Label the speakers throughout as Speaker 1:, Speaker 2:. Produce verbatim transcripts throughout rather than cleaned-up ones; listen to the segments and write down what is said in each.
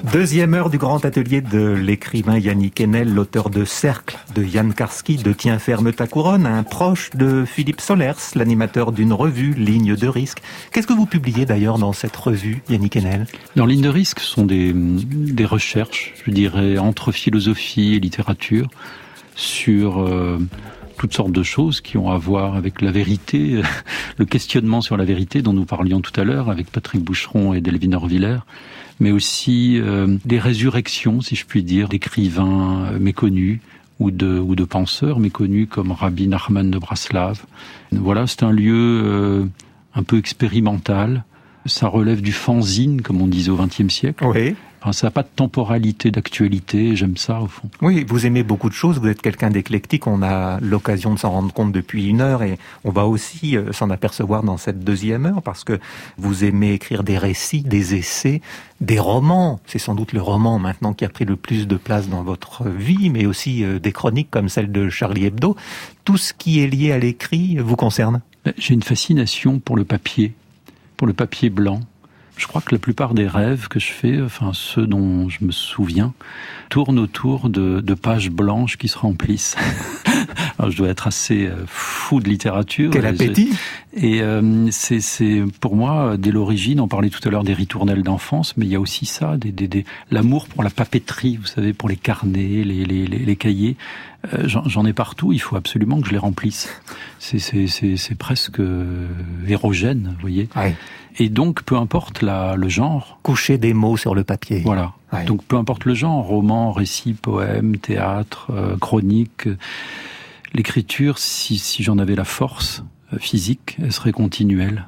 Speaker 1: Deuxième heure du grand atelier de l'écrivain Yannick Enel, l'auteur de Cercle, de Jan Karski, de Tiens ferme ta couronne, un proche de Philippe Solers, l'animateur d'une revue, Ligne de risque. Qu'est-ce que vous publiez d'ailleurs dans cette revue, Yannick Enel ?
Speaker 2: Dans Ligne de risque, ce sont des, des recherches, je dirais, entre philosophie et littérature, sur euh, toutes sortes de choses qui ont à voir avec la vérité, le questionnement sur la vérité dont nous parlions tout à l'heure avec Patrick Boucheron et Delvin Horviller, mais aussi euh, des résurrections, si je puis dire, d'écrivains euh, méconnus ou de, ou de penseurs méconnus comme Rabbi Nachman de Braslav. Voilà, c'est un lieu euh, un peu expérimental. Ça relève du fanzine, comme on disait au vingtième siècle.
Speaker 1: Oui.
Speaker 2: Enfin, ça n'a pas de temporalité, d'actualité, j'aime ça au fond.
Speaker 1: Oui, vous aimez beaucoup de choses, vous êtes quelqu'un d'éclectique, on a l'occasion de s'en rendre compte depuis une heure et on va aussi euh, s'en apercevoir dans cette deuxième heure parce que vous aimez écrire des récits, des essais, des romans. C'est sans doute le roman maintenant qui a pris le plus de place dans votre vie, mais aussi euh, des chroniques comme celle de Charlie Hebdo. Tout ce qui est lié à l'écrit vous concerne ?
Speaker 2: J'ai une fascination pour le papier, pour le papier blanc. Je crois que la plupart des rêves que je fais, enfin ceux dont je me souviens, tournent autour de, de pages blanches qui se remplissent. Alors je dois être assez fou de littérature.
Speaker 1: Quel appétit !
Speaker 2: Et euh, c'est, c'est pour moi, dès l'origine, on parlait tout à l'heure des ritournelles d'enfance, mais il y a aussi ça, des, des, des, l'amour pour la papeterie, vous savez, pour les carnets, les, les, les, les cahiers. Euh, j'en, j'en ai partout, il faut absolument que je les remplisse. C'est, c'est, c'est, c'est presque érogène, vous voyez.
Speaker 1: Ouais.
Speaker 2: Et donc, peu importe la, le genre...
Speaker 1: Coucher des mots sur le papier.
Speaker 2: Voilà.
Speaker 1: Ouais.
Speaker 2: Donc, peu importe le genre, roman, récit, poème, théâtre, euh, chronique, l'écriture, si, si j'en avais la force euh, physique, elle serait continuelle.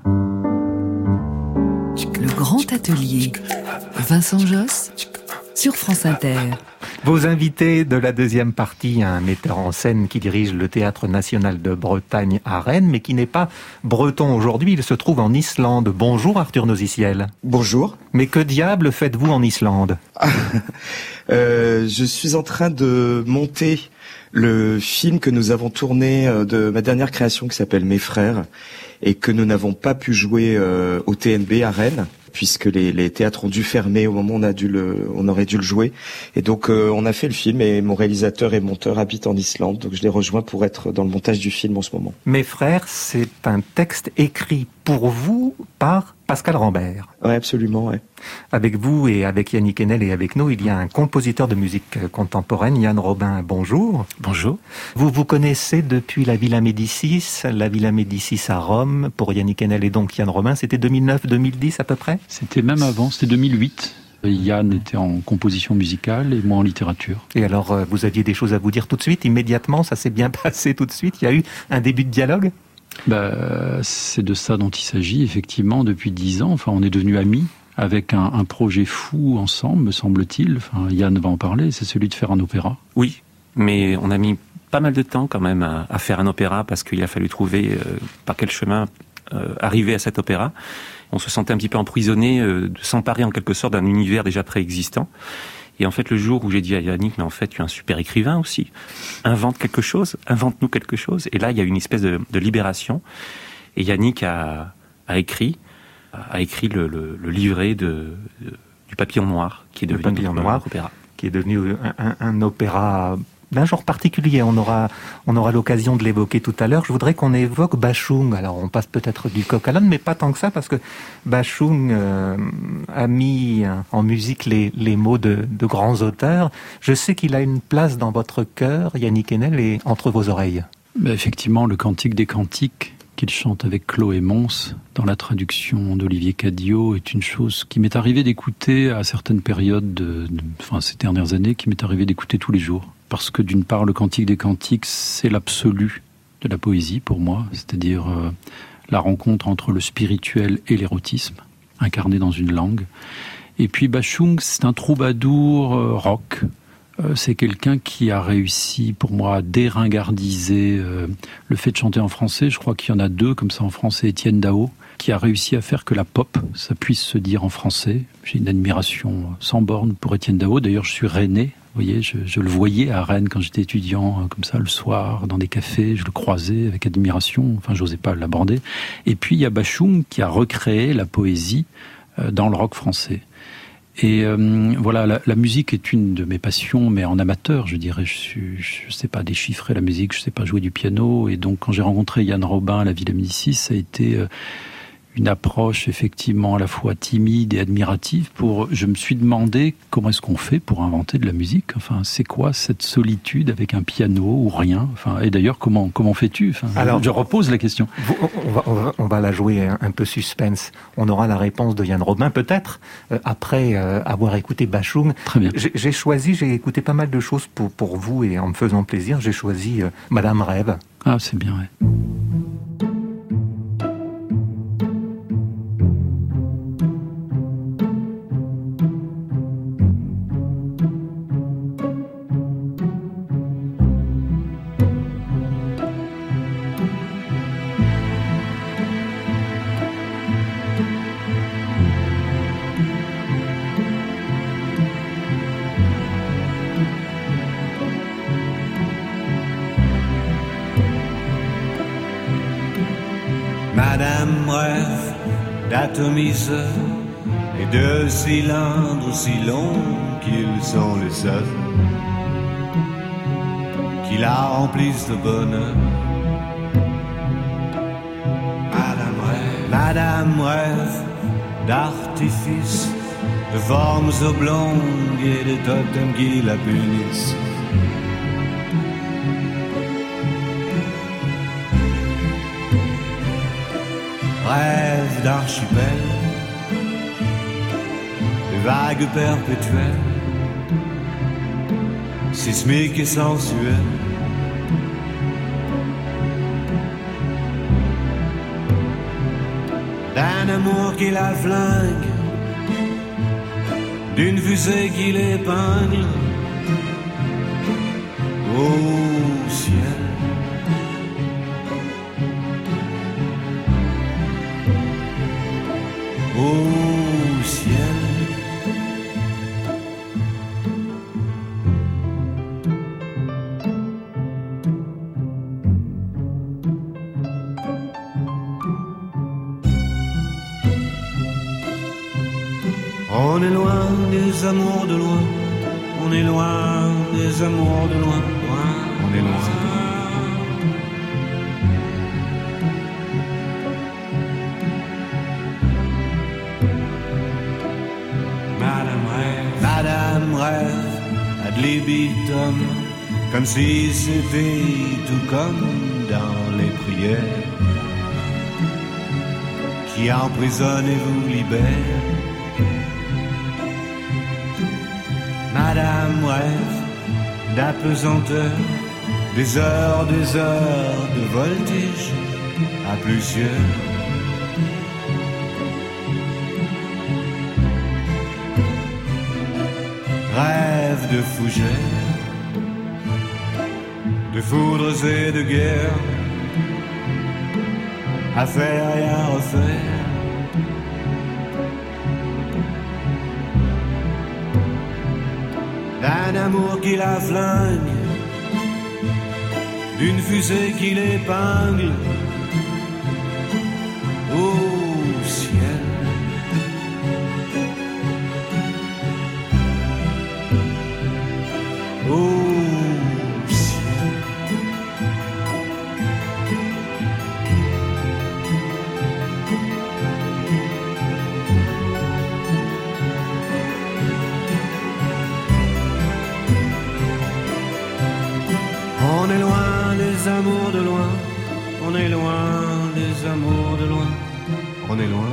Speaker 3: Le grand atelier, Vincent Josse, sur France Inter.
Speaker 1: Vos invités de la deuxième partie, un metteur en scène qui dirige le Théâtre National de Bretagne à Rennes, mais qui n'est pas breton aujourd'hui, il se trouve en Islande. Bonjour Arthur Nosiciel.
Speaker 4: Bonjour.
Speaker 1: Mais que diable faites-vous en Islande ?
Speaker 4: euh, Je suis en train de monter le film que nous avons tourné de ma dernière création qui s'appelle Mes Frères et que nous n'avons pas pu jouer euh, au T N B à Rennes, puisque les, les théâtres ont dû fermer au moment où on a dû le, on aurait dû le jouer. Et donc euh, on a fait le film et mon réalisateur et monteur habite en Islande, donc je l'ai rejoint pour être dans le montage du film en ce moment.
Speaker 1: Mes Frères, c'est un texte écrit pour vous par Pascal Rambert.
Speaker 4: Ouais, absolument, ouais.
Speaker 1: Avec vous et avec Yannick Enel et avec nous, il y a un compositeur de musique contemporaine, Yann Robin, bonjour.
Speaker 5: Bonjour.
Speaker 1: Vous vous connaissez depuis la Villa Médicis, la Villa Médicis à Rome, pour Yannick Enel et donc Yann Robin, c'était deux mille neuf deux mille dix à peu près ?
Speaker 2: C'était même avant, c'était deux mille huit. Yann était en composition musicale et moi en littérature.
Speaker 1: Et alors, vous aviez des choses à vous dire tout de suite, immédiatement, ça s'est bien passé tout de suite, il y a eu un début de dialogue ?
Speaker 2: Bah, c'est de ça dont il s'agit, effectivement, depuis dix ans. Enfin, on est devenus amis avec un, un projet fou ensemble, me semble-t-il. Enfin, Yann va en parler, c'est celui de faire un opéra.
Speaker 5: Oui, mais on a mis pas mal de temps quand même à, à faire un opéra parce qu'il a fallu trouver euh, par quel chemin euh, arriver à cet opéra. On se sentait un petit peu emprisonné euh, de s'emparer en quelque sorte d'un univers déjà préexistant. Et en fait, le jour où j'ai dit à Yannick, mais en fait, tu es un super écrivain aussi, invente quelque chose, invente-nous quelque chose. Et là, il y a une espèce de, de libération. Et Yannick a, a écrit, a écrit le, le, le livret de, de, du Papillon Noir, qui est devenu
Speaker 1: le Papillon Noir,
Speaker 5: opéra.
Speaker 1: Qui est devenu un, un, un opéra d'un genre particulier. On aura, on aura l'occasion de l'évoquer tout à l'heure. Je voudrais qu'on évoque Bashung. Alors, on passe peut-être du coq à l'âne, mais pas tant que ça, parce que Bashung euh, a mis en musique les, les mots de, de grands auteurs. Je sais qu'il a une place dans votre cœur, Yannick Enel, et entre vos oreilles.
Speaker 2: Ben effectivement, le Cantique des Cantiques qu'il chante avec Chloé Mons dans la traduction d'Olivier Cadiot est une chose qui m'est arrivé d'écouter à certaines périodes, de, de, enfin ces dernières années, qui m'est arrivé d'écouter tous les jours. Parce que d'une part, le Cantique des Cantiques, c'est l'absolu de la poésie pour moi, c'est-à-dire euh, la rencontre entre le spirituel et l'érotisme, incarné dans une langue. Et puis Bashung, c'est un troubadour euh, rock. Euh, c'est quelqu'un qui a réussi, pour moi, à déringardiser euh, le fait de chanter en français. Je crois qu'il y en a deux, comme ça en français, Étienne Dao, qui a réussi à faire que la pop, ça puisse se dire en français. J'ai une admiration sans borne pour Étienne Dao. D'ailleurs, je suis rennais. Vous voyez, je, je le voyais à Rennes quand j'étais étudiant, comme ça, le soir, dans des cafés, je le croisais avec admiration, enfin, j'osais pas l'aborder. Et puis, il y a Bashung qui a recréé la poésie euh, dans le rock français. Et euh, voilà, la, la musique est une de mes passions, mais en amateur, je dirais. Je ne sais pas déchiffrer la musique, je ne sais pas jouer du piano. Et donc, quand j'ai rencontré Yann Robin à la Villa Médicis, ça a été euh, une approche effectivement à la fois timide et admirative. Pour, je me suis demandé comment est-ce qu'on fait pour inventer de la musique. Enfin, c'est quoi cette solitude avec un piano ou rien. Enfin, et d'ailleurs, comment comment fais-tu enfin, Alors, je repose la question.
Speaker 1: Vous, on, va, on, va, on va la jouer un, un peu suspense. On aura la réponse de Yann Robin peut-être euh, après euh, avoir écouté Bashung.
Speaker 2: Très bien.
Speaker 1: J'ai, j'ai choisi, j'ai écouté pas mal de choses pour pour vous et en me faisant plaisir, j'ai choisi euh, Madame Rêve.
Speaker 2: Ah, c'est bien. Ouais.
Speaker 6: Madame rêve d'atomiseurs et de cylindres si longs qu'ils sont les seuls qui la remplissent de bonheur. Madame rêve, Madame rêve d'artifices, de formes oblongues et de totems qui la punissent. Rêve d'archipel, de vagues perpétuelles, sismiques et sensuelles. D'un amour qui la flingue, d'une fusée qui l'épingle au ciel. Au ciel. On est loin des amours de loin, on est loin des amours de loin, loin, on est loin. Madame rêve ad libitum, comme si c'était tout comme dans les prières qui emprisonnent et vous libèrent. Madame rêve d'apesanteur, des heures, des heures de voltige à plusieurs. Rêve de fougères, de foudres et de guerres, à faire et à refaire. D'un amour qui la flingue, d'une fusée qui l'épingle au ciel. Au ciel. On est loin des amours de loin, on est loin des amours de loin, on est loin.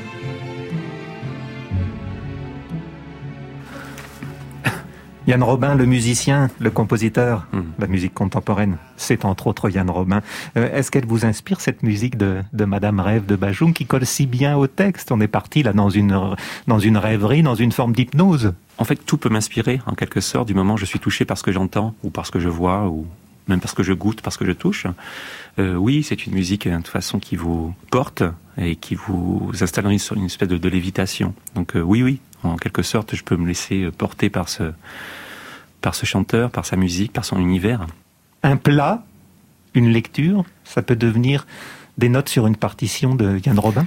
Speaker 1: Yann Robin, le musicien, le compositeur,
Speaker 5: mmh.
Speaker 1: la musique contemporaine, c'est entre autres Yann Robin. Euh, est-ce qu'elle vous inspire, cette musique de, de Madame Rêve de Bashung, qui colle si bien au texte? On est parti là dans une, dans une rêverie, dans une forme d'hypnose.
Speaker 5: En fait, tout peut m'inspirer, en quelque sorte, du moment où je suis touché par ce que j'entends, ou par ce que je vois, ou même parce que je goûte, parce que je touche. Euh, oui, c'est une musique, de toute façon, qui vous porte et qui vous installe dans une, une espèce de, de lévitation. Donc euh, oui, oui, en quelque sorte, je peux me laisser porter par ce, par ce chanteur, par sa musique, par son univers.
Speaker 1: Un plat, une lecture, ça peut devenir des notes sur une partition de Yann Robin?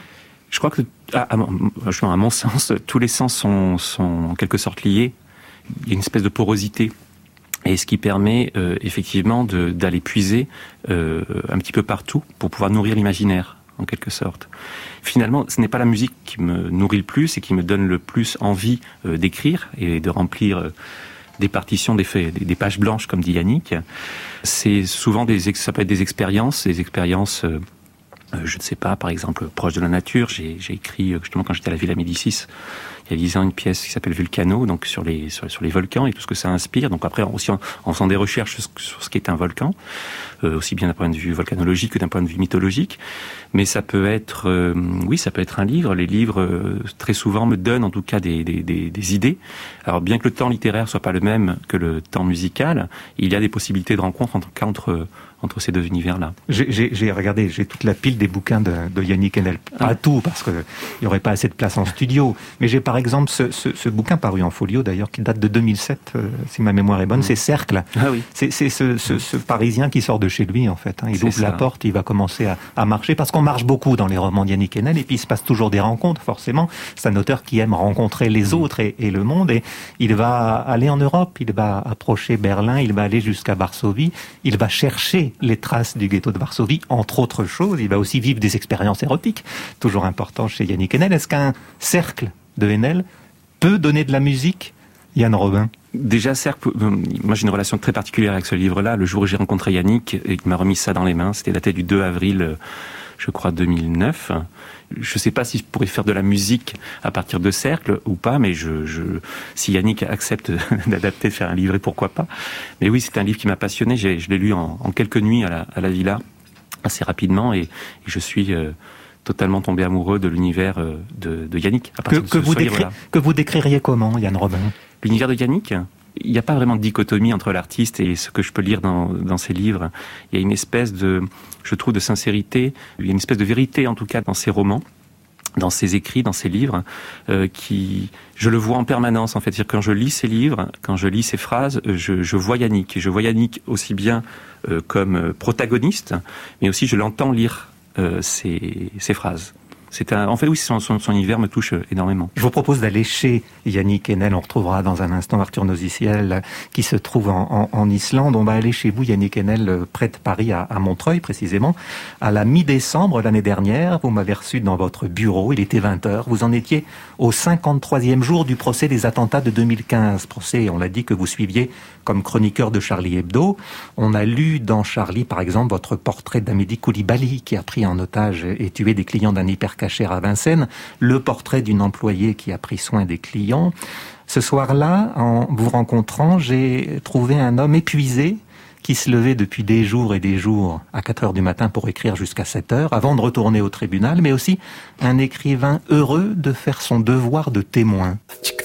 Speaker 5: Je crois que, à, à, à mon sens, tous les sens sont, sont en quelque sorte liés. Il y a une espèce de porosité. Et ce qui permet euh, effectivement de, d'aller puiser euh, un petit peu partout pour pouvoir nourrir l'imaginaire, en quelque sorte. Finalement, ce n'est pas la musique qui me nourrit le plus et qui me donne le plus envie euh, d'écrire et de remplir euh, des partitions, des, faits, des, des pages blanches, comme dit Yannick. C'est souvent des, ça peut être des expériences, des expériences... Euh, Euh, je ne sais pas, par exemple, proche de la nature. J'ai, j'ai écrit, justement, quand j'étais à la Villa Médicis, il y a dix ans, une pièce qui s'appelle Vulcano, donc sur les, sur, sur les volcans et tout ce que ça inspire. Donc après, aussi en, en faisant des recherches sur, sur ce qu'est un volcan, euh, aussi bien d'un point de vue volcanologique que d'un point de vue mythologique. Mais ça peut être, euh, oui, ça peut être un livre. Les livres, euh, très souvent, me donnent en tout cas des, des, des, des idées. Alors, bien que le temps littéraire soit pas le même que le temps musical, il y a des possibilités de rencontre, en tout cas, entre... entre ces deux univers-là.
Speaker 1: J'ai, j'ai, j'ai regardé, j'ai toute la pile des bouquins de, de Yannick Enel. Pas ah. tout, parce qu'il n'y aurait pas assez de place en studio. Mais j'ai par exemple ce, ce, ce bouquin paru en folio, d'ailleurs, qui date de deux mille sept, euh, si ma mémoire est bonne, mmh. c'est Cercle.
Speaker 5: Ah oui.
Speaker 1: C'est, c'est ce, ce, ce Parisien qui sort de chez lui, en fait. Hein. Il c'est ouvre ça. La porte, il va commencer à, à marcher, parce qu'on marche beaucoup dans les romans de Yannick Enel, et puis il se passe toujours des rencontres, forcément. C'est un auteur qui aime rencontrer les mmh. autres et, et le monde, et il va aller en Europe, il va approcher Berlin, il va aller jusqu'à Varsovie, il va chercher les traces du ghetto de Varsovie, entre autres choses. Il va aussi vivre des expériences érotiques, toujours important chez Yannick Enel. Est-ce qu'un cercle de Enel peut donner de la musique, Yann Robin?
Speaker 5: Déjà, cercle, moi j'ai une relation très particulière avec ce livre-là. Le jour où j'ai rencontré Yannick, il m'a remis ça dans les mains. C'était daté du deux avril, je crois, deux mille neuf. Je ne sais pas si je pourrais faire de la musique à partir de Cercle ou pas, mais je, je, si Yannick accepte d'adapter, de faire un livret, pourquoi pas. Mais oui, c'est un livre qui m'a passionné. J'ai, je l'ai lu en, en quelques nuits à la, à la Villa, assez rapidement, et, et je suis euh, totalement tombé amoureux de l'univers euh, de, de Yannick. À
Speaker 1: partir que, de ce, que, vous décri- que vous décririez comment, Yann Robin?
Speaker 5: L'univers de Yannick, il n'y a pas vraiment de dichotomie entre l'artiste et ce que je peux lire dans, dans ses livres. Il y a une espèce de, je trouve, de sincérité, il y a une espèce de vérité, en tout cas, dans ses romans, dans ses écrits, dans ses livres, euh, qui, je le vois en permanence, en fait. C'est-à-dire, quand je lis ses livres, quand je lis ses phrases, je, je vois Yannick. Et je vois Yannick aussi bien euh, comme protagoniste, mais aussi je l'entends lire euh, ses, ses phrases. C'est un, en fait, oui, son, son, son univers me touche énormément.
Speaker 1: Je vous propose d'aller chez Yannick Enel. On retrouvera dans un instant Arthur Nosiciel, qui se trouve en, en, en Islande. On va aller chez vous, Yannick Enel, près de Paris, à, à Montreuil, précisément. À la mi-décembre l'année dernière, vous m'avez reçu dans votre bureau. Il était vingt heures. Vous en étiez au cinquante-troisième jour du procès des attentats de deux mille quinze. Procès, on l'a dit, que vous suiviez comme chroniqueur de Charlie Hebdo. On a lu dans Charlie, par exemple, votre portrait d'Amédi Koulibaly, qui a pris en otage et tué des clients d'un hypercachère à Vincennes, le portrait d'une employée qui a pris soin des clients. Ce soir-là, en vous rencontrant, j'ai trouvé un homme épuisé qui se levait depuis des jours et des jours à quatre heures du matin pour écrire jusqu'à sept heures avant de retourner au tribunal, mais aussi un écrivain heureux de faire son devoir de témoin.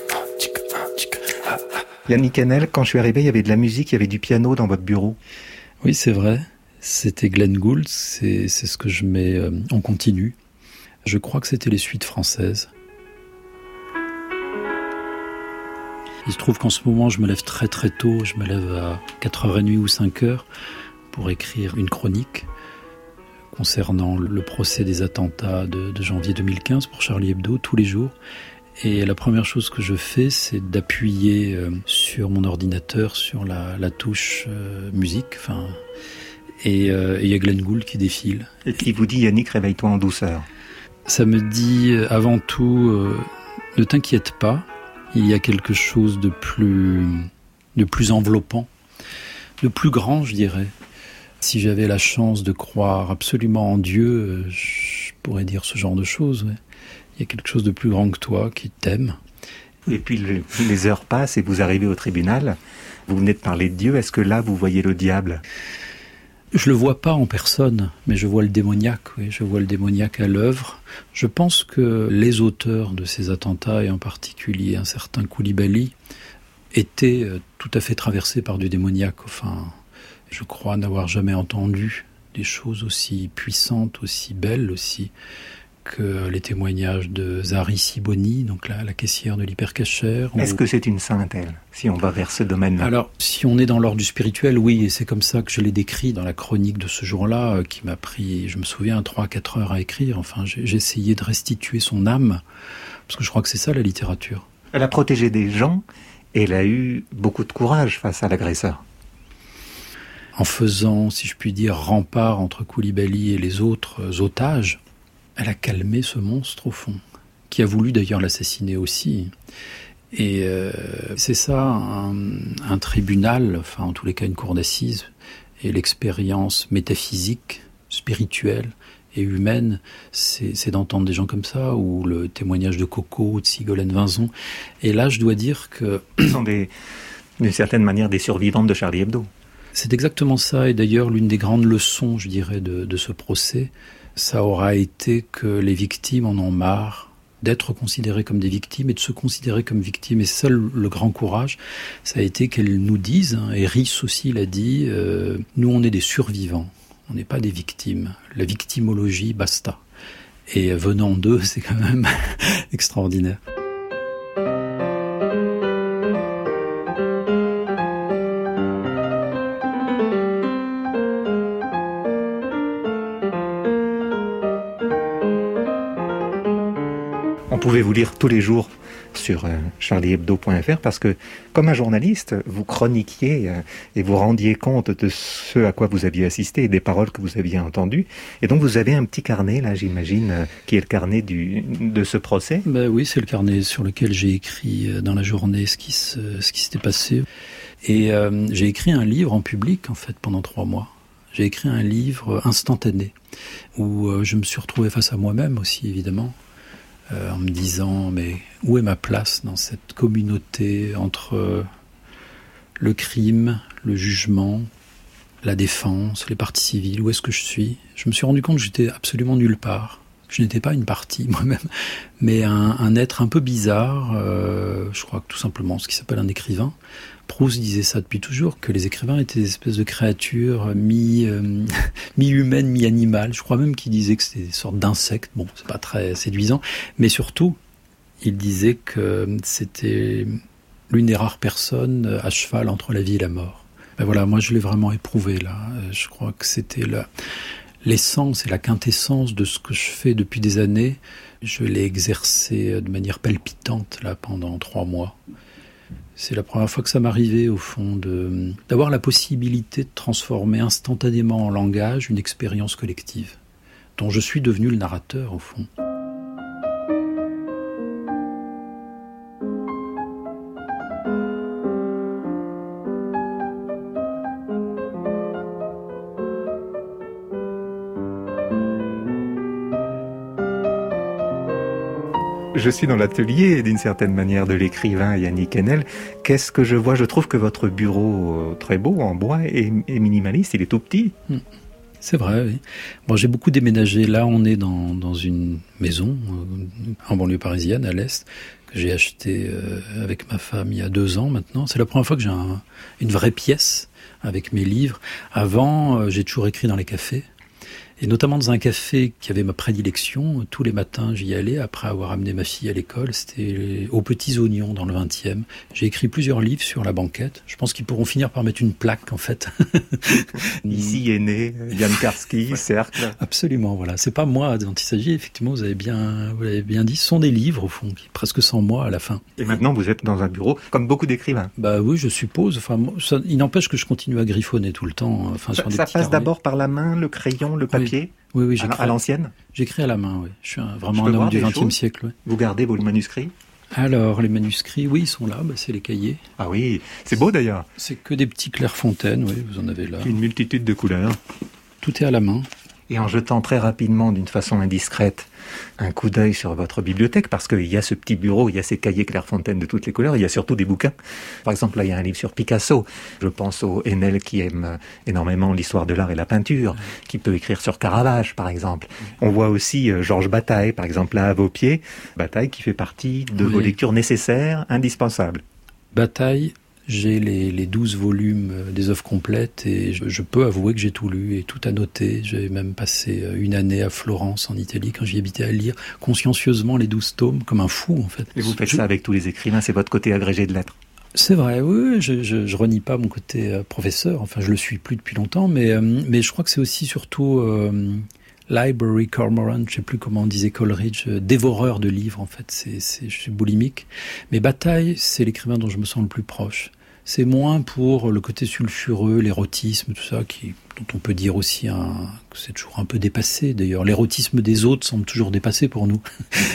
Speaker 1: Yannick Enel, quand je suis arrivé, il y avait de la musique, il y avait du piano dans votre bureau.
Speaker 2: Oui, c'est vrai. C'était Glenn Gould, c'est, c'est ce que je mets euh, en continu. Je crois que c'était les suites françaises. Il se trouve qu'en ce moment, je me lève très très tôt. Je me lève à quatre heures trente ou cinq heures pour écrire une chronique concernant le procès des attentats de, de janvier deux mille quinze pour Charlie Hebdo, tous les jours. Et la première chose que je fais, c'est d'appuyer euh, sur mon ordinateur, sur la, la touche euh, musique. Enfin, et il euh, y a Glenn Gould qui défile.
Speaker 1: Et qui vous dit, Yannick, réveille-toi en douceur.
Speaker 2: Ça me dit avant tout, euh, ne t'inquiète pas, il y a quelque chose de plus, de plus enveloppant, de plus grand, je dirais. Si j'avais la chance de croire absolument en Dieu, je pourrais dire ce genre de choses. Ouais. Il y a quelque chose de plus grand que toi qui t'aime.
Speaker 1: Et puis le, les heures passent et vous arrivez au tribunal. Vous venez de parler de Dieu. Est-ce que là, vous voyez le diable ?
Speaker 2: Je le vois pas en personne, mais je vois le démoniaque. Oui, je vois le démoniaque à l'œuvre. Je pense que les auteurs de ces attentats, et en particulier un certain Koulibaly, étaient tout à fait traversés par du démoniaque. Enfin, je crois n'avoir jamais entendu des choses aussi puissantes, aussi belles, aussi euh, les témoignages de Zari Siboni, donc la, la caissière de l'hypercachère.
Speaker 1: Est-ce que c'est une sainte, elle, si on va vers ce domaine-là?
Speaker 2: Alors, si on est dans l'ordre du spirituel, oui, et c'est comme ça que je l'ai décrit dans la chronique de ce jour-là, euh, qui m'a pris, je me souviens, trois à quatre heures à écrire. Enfin, j'ai, j'ai essayé de restituer son âme, parce que je crois que c'est ça la littérature.
Speaker 1: Elle a protégé des gens, et elle a eu beaucoup de courage face à l'agresseur.
Speaker 2: En faisant, si je puis dire, rempart entre Koulibaly et les autres otages, elle a calmé ce monstre au fond, qui a voulu d'ailleurs l'assassiner aussi. Et euh, c'est ça, un, un tribunal, enfin en tous les cas une cour d'assises, et l'expérience métaphysique, spirituelle et humaine, c'est, c'est d'entendre des gens comme ça, ou le témoignage de Coco ou de Sigolène Vinzon. Et là, je dois dire que...
Speaker 1: Ce sont des, d'une certaine manière des survivantes de Charlie Hebdo.
Speaker 2: C'est exactement ça, et d'ailleurs l'une des grandes leçons, je dirais, de, de ce procès, ça aura été que les victimes en ont marre d'être considérées comme des victimes et de se considérer comme victimes. Et c'est ça le, le grand courage, ça a été qu'elles nous disent, hein, et Rhys aussi l'a dit, euh, nous on est des survivants, on n'est pas des victimes. La victimologie, basta. Et venant d'eux, c'est quand même extraordinaire.
Speaker 1: Pouvez-vous lire tous les jours sur euh, charlie hebdo point f r parce que, comme un journaliste, vous chroniquiez euh, et vous rendiez compte de ce à quoi vous aviez assisté et des paroles que vous aviez entendues. Et donc, vous avez un petit carnet, là, j'imagine, euh, qui est le carnet du, de ce procès.
Speaker 2: Ben oui, c'est le carnet sur lequel j'ai écrit euh, dans la journée ce qui, se, ce qui s'était passé. Et euh, j'ai écrit un livre en public, en fait, pendant trois mois. J'ai écrit un livre instantané où euh, je me suis retrouvé face à moi-même aussi, évidemment. Euh, en me disant, mais où est ma place dans cette communauté entre euh, le crime, le jugement, la défense, les parties civiles, où est-ce que je suis? Je me suis rendu compte que j'étais absolument nulle part, que je n'étais pas une partie moi-même, mais un, un être un peu bizarre, euh, je crois que tout simplement ce qui s'appelle un écrivain. Proust disait ça depuis toujours, que les écrivains étaient des espèces de créatures mi, euh, mi-humaines, mi-animales. Je crois même qu'il disait que c'était des sortes d'insectes. Bon, c'est pas très séduisant. Mais surtout, il disait que c'était l'une des rares personnes à cheval entre la vie et la mort. Ben voilà, moi je l'ai vraiment éprouvé là. Je crois que c'était la, l'essence et la quintessence de ce que je fais depuis des années. Je l'ai exercé de manière palpitante là pendant trois mois. C'est la première fois que ça m'arrivait, au fond, de, d'avoir la possibilité de transformer instantanément en langage une expérience collective, dont je suis devenu le narrateur, au fond.
Speaker 1: Je suis dans l'atelier, d'une certaine manière, de l'écrivain Yannick Enel. Qu'est-ce que je vois? Je trouve que votre bureau, très beau, en bois, est, est minimaliste, il est tout petit.
Speaker 2: C'est vrai, oui. Bon, j'ai beaucoup déménagé. Là, on est dans, dans une maison, euh, en banlieue parisienne, à l'Est, que j'ai achetée euh, avec ma femme il y a deux ans maintenant. C'est la première fois que j'ai un, une vraie pièce avec mes livres. Avant, euh, j'ai toujours écrit dans les cafés. Et notamment dans un café qui avait ma prédilection, tous les matins j'y allais, après avoir amené ma fille à l'école, c'était aux Petits Oignons dans le vingtième. J'ai écrit plusieurs livres sur la banquette, je pense qu'ils pourront finir par mettre une plaque en fait.
Speaker 1: Ici est né Jan Karski, Cercle.
Speaker 2: Absolument, voilà. C'est pas moi dont il s'agit, effectivement, vous avez bien, vous l'avez bien dit, ce sont des livres au fond, qui presque sans moi à la fin.
Speaker 1: Et maintenant vous êtes dans un bureau, comme beaucoup d'écrivains.
Speaker 2: Bah oui, je suppose, enfin, ça, il n'empêche que je continue à griffonner tout le temps. Enfin,
Speaker 1: ça
Speaker 2: sur des
Speaker 1: ça
Speaker 2: petits
Speaker 1: passe
Speaker 2: carnets.
Speaker 1: D'abord par la main, le crayon, le papier.
Speaker 2: Oui. Oui, oui,
Speaker 1: j'écris à l'ancienne.
Speaker 2: J'écris à la main, oui. Je suis un, vraiment
Speaker 1: Je
Speaker 2: un homme du vingtième
Speaker 1: choses
Speaker 2: siècle. Oui.
Speaker 1: Vous gardez vos manuscrits?
Speaker 2: Alors, les manuscrits, oui, ils sont là, bah, c'est les cahiers.
Speaker 1: Ah oui, c'est beau d'ailleurs.
Speaker 2: C'est que des petits Clairefontaine, oui, vous en avez là.
Speaker 1: Une multitude de couleurs.
Speaker 2: Tout est à la main.
Speaker 1: Et en jetant très rapidement, d'une façon indiscrète, un coup d'œil sur votre bibliothèque, parce qu'il y a ce petit bureau, il y a ces cahiers Clairefontaine de toutes les couleurs, il y a surtout des bouquins. Par exemple, là, il y a un livre sur Picasso. Je pense au Enel qui aime énormément l'histoire de l'art et la peinture, qui peut écrire sur Caravage, par exemple. On voit aussi euh, Georges Bataille, par exemple, là, à vos pieds. Bataille qui fait partie de
Speaker 2: oui.
Speaker 1: vos lectures nécessaires, indispensables.
Speaker 2: Bataille, J'ai les, les douze volumes des œuvres complètes et je, je peux avouer que j'ai tout lu et tout annoté. J'ai même passé une année à Florence, en Italie, quand j'y habitais, à lire consciencieusement les douze tomes, comme un fou en fait.
Speaker 1: Et vous faites
Speaker 2: je...
Speaker 1: ça avec tous les écrivains, c'est votre côté agrégé de lettres.
Speaker 2: C'est vrai, oui, je, je, je renie pas mon côté euh, professeur, enfin je le suis plus depuis longtemps, mais, euh, mais je crois que c'est aussi surtout... Euh, Library Cormorant, je sais plus comment on disait Coleridge, euh, dévoreur de livres en fait, c'est, c'est, je suis boulimique. Mais Bataille, c'est l'écrivain dont je me sens le plus proche. C'est moins pour le côté sulfureux, l'érotisme, tout ça, qui, dont on peut dire aussi un, que c'est toujours un peu dépassé d'ailleurs. L'érotisme des autres semble toujours dépassé pour nous.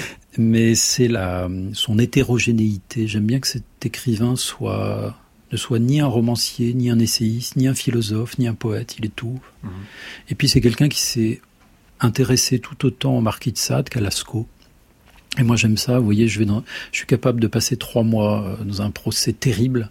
Speaker 2: Mais c'est la, son hétérogénéité. J'aime bien que cet écrivain soit... ne soit ni un romancier, ni un essayiste, ni un philosophe, ni un poète, il est tout. Mmh. Et puis c'est quelqu'un qui s'est intéressé tout autant au Marquis de Sade qu'à Lascaux. Et moi j'aime ça, vous voyez, je, vais dans, je suis capable de passer trois mois dans un procès terrible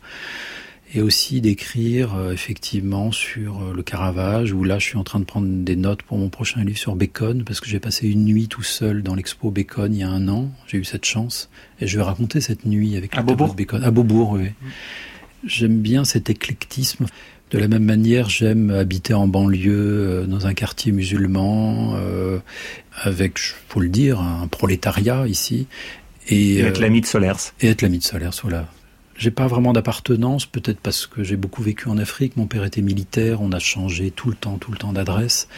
Speaker 2: et aussi d'écrire euh, effectivement sur euh, le Caravage, où là je suis en train de prendre des notes pour mon prochain livre sur Bacon, parce que j'ai passé une nuit tout seul dans l'expo Bacon il y a un an, j'ai eu cette chance, et je vais raconter cette nuit avec
Speaker 1: à
Speaker 2: le tableau de Bacon. À Beaubourg, oui. Mmh. J'aime bien cet éclectisme. De la même manière, j'aime habiter en banlieue, euh, dans un quartier musulman, euh, avec, faut le dire, un prolétariat ici. Et,
Speaker 1: et être euh, l'ami de Solers.
Speaker 2: Et être l'ami de Solers, voilà. J'ai pas vraiment d'appartenance, peut-être parce que j'ai beaucoup vécu en Afrique. Mon père était militaire, on a changé tout le temps, tout le temps d'adresse.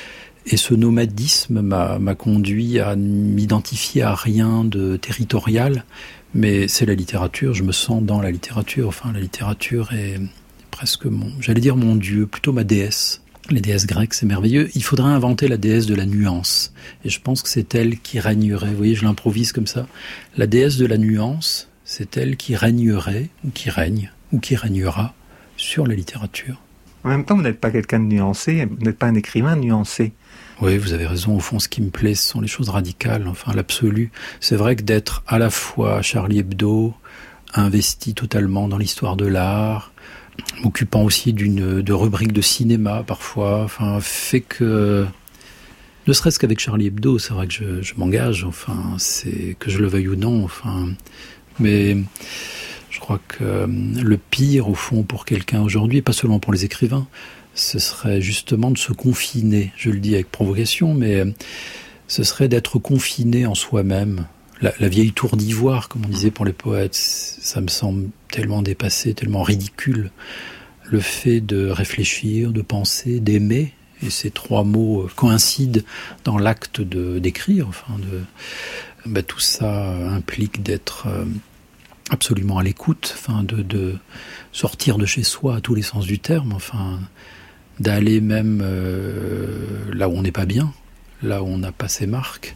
Speaker 2: Et ce nomadisme m'a, m'a conduit à m'identifier à rien de territorial. Mais c'est la littérature, je me sens dans la littérature. Enfin, la littérature est presque mon, j'allais dire mon Dieu, plutôt ma déesse. Les déesses grecques, c'est merveilleux. Il faudrait inventer la déesse de la nuance. Et je pense que c'est elle qui régnerait. Vous voyez, je l'improvise comme ça. La déesse de la nuance, c'est elle qui régnerait, ou qui règne, ou qui régnera sur la littérature.
Speaker 1: En même temps, vous n'êtes pas quelqu'un de nuancé, vous n'êtes pas un écrivain nuancé.
Speaker 2: Oui, vous avez raison. Au fond, ce qui me plaît, ce sont les choses radicales, enfin l'absolu. C'est vrai que d'être à la fois Charlie Hebdo, investi totalement dans l'histoire de l'art, m'occupant aussi d'une de rubriques de cinéma parfois, enfin fait que, ne serait-ce qu'avec Charlie Hebdo, c'est vrai que je, je m'engage, enfin c'est que je le veuille ou non, enfin, mais je crois que le pire au fond pour quelqu'un aujourd'hui, pas seulement pour les écrivains, ce serait justement de se confiner, je le dis avec provocation, mais ce serait d'être confiné en soi-même. La, la vieille tour d'ivoire, comme on disait pour les poètes, ça me semble tellement dépassé, tellement ridicule. Le fait de réfléchir, de penser, d'aimer, et ces trois mots coïncident dans l'acte de, d'écrire, enfin de, ben, tout ça implique d'être absolument à l'écoute, enfin de, de sortir de chez soi à tous les sens du terme, enfin d'aller même euh, là où on n'est pas bien, là où on n'a pas ses marques.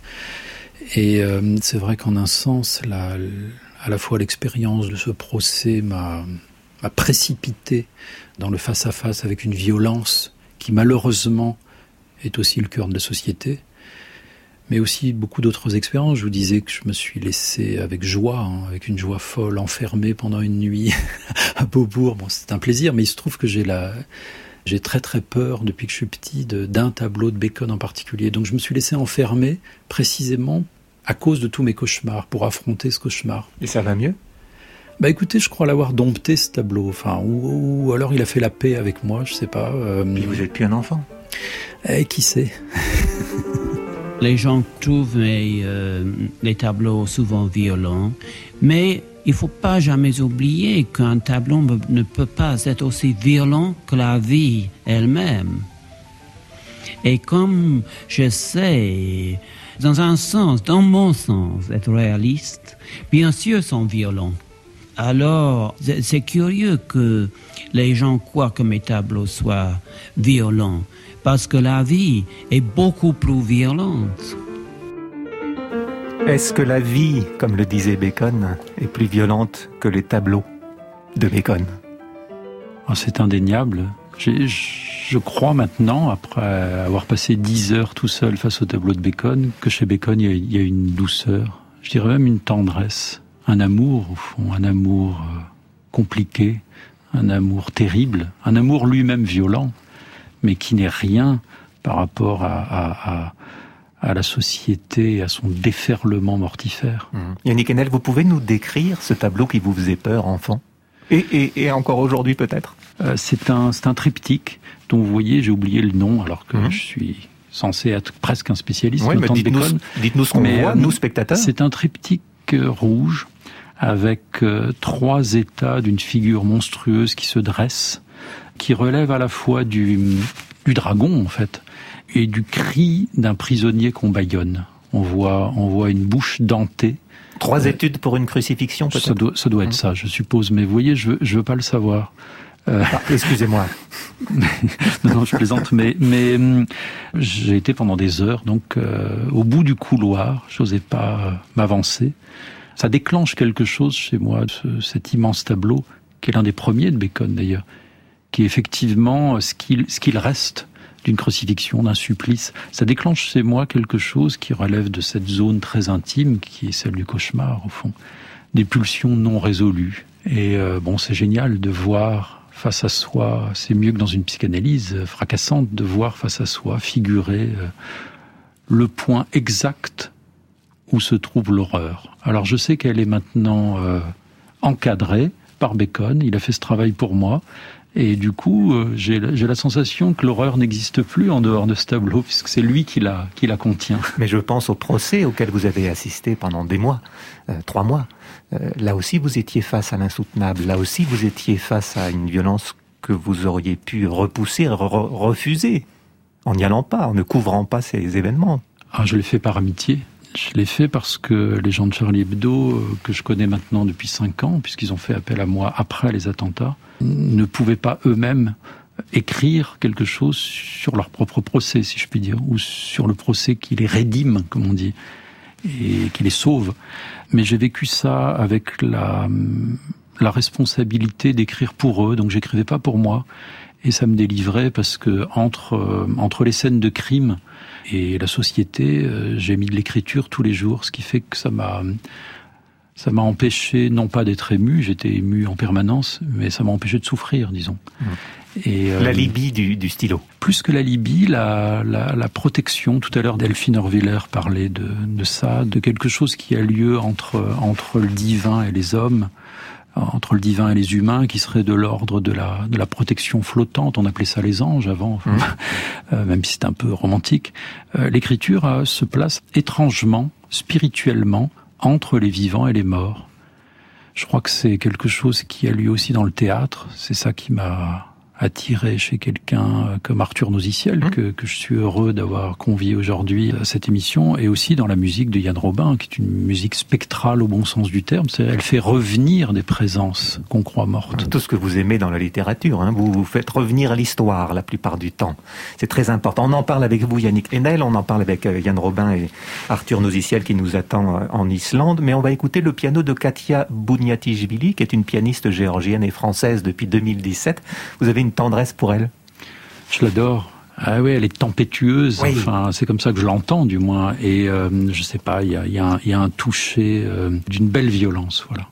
Speaker 2: Et euh, c'est vrai qu'en un sens, la, à la fois l'expérience de ce procès m'a, m'a précipité dans le face-à-face avec une violence qui malheureusement est aussi le cœur de la société, mais aussi beaucoup d'autres expériences. Je vous disais que je me suis laissé avec joie, hein, avec une joie folle, enfermé pendant une nuit à Beaubourg. Bon, c'est un plaisir, mais il se trouve que j'ai la... J'ai très très peur depuis que je suis petit de, d'un tableau de Bacon en particulier. Donc je me suis laissé enfermer précisément à cause de tous mes cauchemars, pour affronter ce cauchemar.
Speaker 1: Et ça va mieux ?
Speaker 2: Bah écoutez, je crois l'avoir dompté ce tableau. Enfin, ou, ou alors il a fait la paix avec moi, je sais pas. Euh...
Speaker 1: Et vous n'êtes plus un enfant ?
Speaker 2: Eh, qui sait ?
Speaker 7: Les gens trouvent les, euh, les tableaux souvent violents, mais il ne faut pas jamais oublier qu'un tableau ne peut pas être aussi violent que la vie elle-même. Et comme je sais, dans un sens, dans mon sens, être réaliste, bien sûr sont violents. Alors, c'est curieux que les gens croient que mes tableaux soient violents, parce que la vie est beaucoup plus violente.
Speaker 1: Est-ce que la vie, comme le disait Bacon, est plus violente que les tableaux de Bacon ?
Speaker 2: Oh, c'est indéniable. J'ai, je crois maintenant, après avoir passé dix heures tout seul face au tableau de Bacon, que chez Bacon, il y a, il y a une douceur, je dirais même une tendresse, un amour au fond, un amour euh, compliqué, un amour terrible, un amour lui-même violent, mais qui n'est rien par rapport à... à, à à la société et à son déferlement mortifère.
Speaker 1: Mmh. Yannick Enel, vous pouvez nous décrire ce tableau qui vous faisait peur, enfant ? Et, et, et encore aujourd'hui peut-être
Speaker 2: euh, c'est, un, c'est un triptyque dont vous voyez, j'ai oublié le nom alors que mmh. je suis censé être presque un spécialiste.
Speaker 1: Oui, mais dites-nous, dites-nous ce qu'on mais, voit, nous spectateurs.
Speaker 2: C'est un triptyque rouge avec euh, trois états d'une figure monstrueuse qui se dresse, qui relève à la fois du, du dragon en fait, et du cri d'un prisonnier qu'on bâillonne. On voit, on voit une bouche dentée.
Speaker 1: Trois euh, études pour une crucifixion, peut-être.
Speaker 2: Ça doit, ça doit être mmh. ça, je suppose. Mais vous voyez, je veux, je veux pas le savoir.
Speaker 1: Euh... Ah, excusez-moi.
Speaker 2: non, non, je plaisante. Mais, mais j'ai été pendant des heures, donc euh, au bout du couloir. J'osais pas euh, m'avancer. Ça déclenche quelque chose chez moi, ce, cet immense tableau, qui est l'un des premiers de Bacon d'ailleurs, qui est effectivement ce qu'il, ce qu'il reste d'une crucifixion, d'un supplice. Ça déclenche chez moi quelque chose qui relève de cette zone très intime, qui est celle du cauchemar, au fond. Des pulsions non résolues. Et euh, bon, c'est génial de voir face à soi, c'est mieux que dans une psychanalyse fracassante, de voir face à soi figurer euh, le point exact où se trouve l'horreur. Alors je sais qu'elle est maintenant euh, encadrée par Bacon, il a fait ce travail pour moi, et du coup euh, j'ai, j'ai la sensation que l'horreur n'existe plus en dehors de ce tableau, puisque c'est lui qui la, qui la contient.
Speaker 1: Mais je pense au procès auquel vous avez assisté pendant des mois, euh, trois mois. Euh, là aussi vous étiez face à l'insoutenable, là aussi vous étiez face à une violence que vous auriez pu repousser, re- refuser, en n'y allant pas, en ne couvrant pas ces événements.
Speaker 2: Ah, je l'ai fait par amitié. Je l'ai fait parce que les gens de Charlie Hebdo, que je connais maintenant depuis cinq ans, puisqu'ils ont fait appel à moi après les attentats, ne pouvaient pas eux-mêmes écrire quelque chose sur leur propre procès, si je puis dire, ou sur le procès qui les rédime, comme on dit, et qui les sauve. Mais j'ai vécu ça avec la, la responsabilité d'écrire pour eux, donc j'écrivais pas pour moi, et ça me délivrait parce que entre, entre les scènes de crime et la société, euh, j'ai mis de l'écriture tous les jours, ce qui fait que ça m'a, ça m'a empêché, non pas d'être ému, j'étais ému en permanence, mais ça m'a empêché de souffrir, disons. Mmh.
Speaker 1: Et, euh, la Libye du, du stylo.
Speaker 2: Plus que la Libye, la, la, la protection. Tout à l'heure, Delphine Orviller parlait de, de ça, de quelque chose qui a lieu entre, entre le divin et les hommes, entre le divin et les humains, qui serait de l'ordre de la, de la protection flottante. On appelait ça les anges avant, enfin, mmh. euh, même si c'est un peu romantique. Euh, l'écriture euh, se place étrangement, spirituellement, entre les vivants et les morts. Je crois que c'est quelque chose qui a lieu aussi dans le théâtre. C'est ça qui m'a attiré chez quelqu'un comme Arthur Nosiciel, mmh. que, que je suis heureux d'avoir convié aujourd'hui à cette émission, et aussi dans la musique de Yann Robin, qui est une musique spectrale au bon sens du terme. C'est, elle fait revenir des présences qu'on croit mortes.
Speaker 1: Tout ce que vous aimez dans la littérature, hein, vous, vous faites revenir l'histoire la plupart du temps. C'est très important. On en parle avec vous, Yannick Enel, on en parle avec Yann Robin et Arthur Nosiciel qui nous attend en Islande, mais on va écouter le piano de Katia Bouniatishvili, qui est une pianiste géorgienne et française depuis deux mille dix-sept. Vous avez une tendresse pour elle?
Speaker 2: Je l'adore. Ah oui, elle est tempétueuse. Oui. Enfin, c'est comme ça que je l'entends, du moins. Et euh, je sais pas, il y a, y, a y a un toucher euh, d'une belle violence, voilà.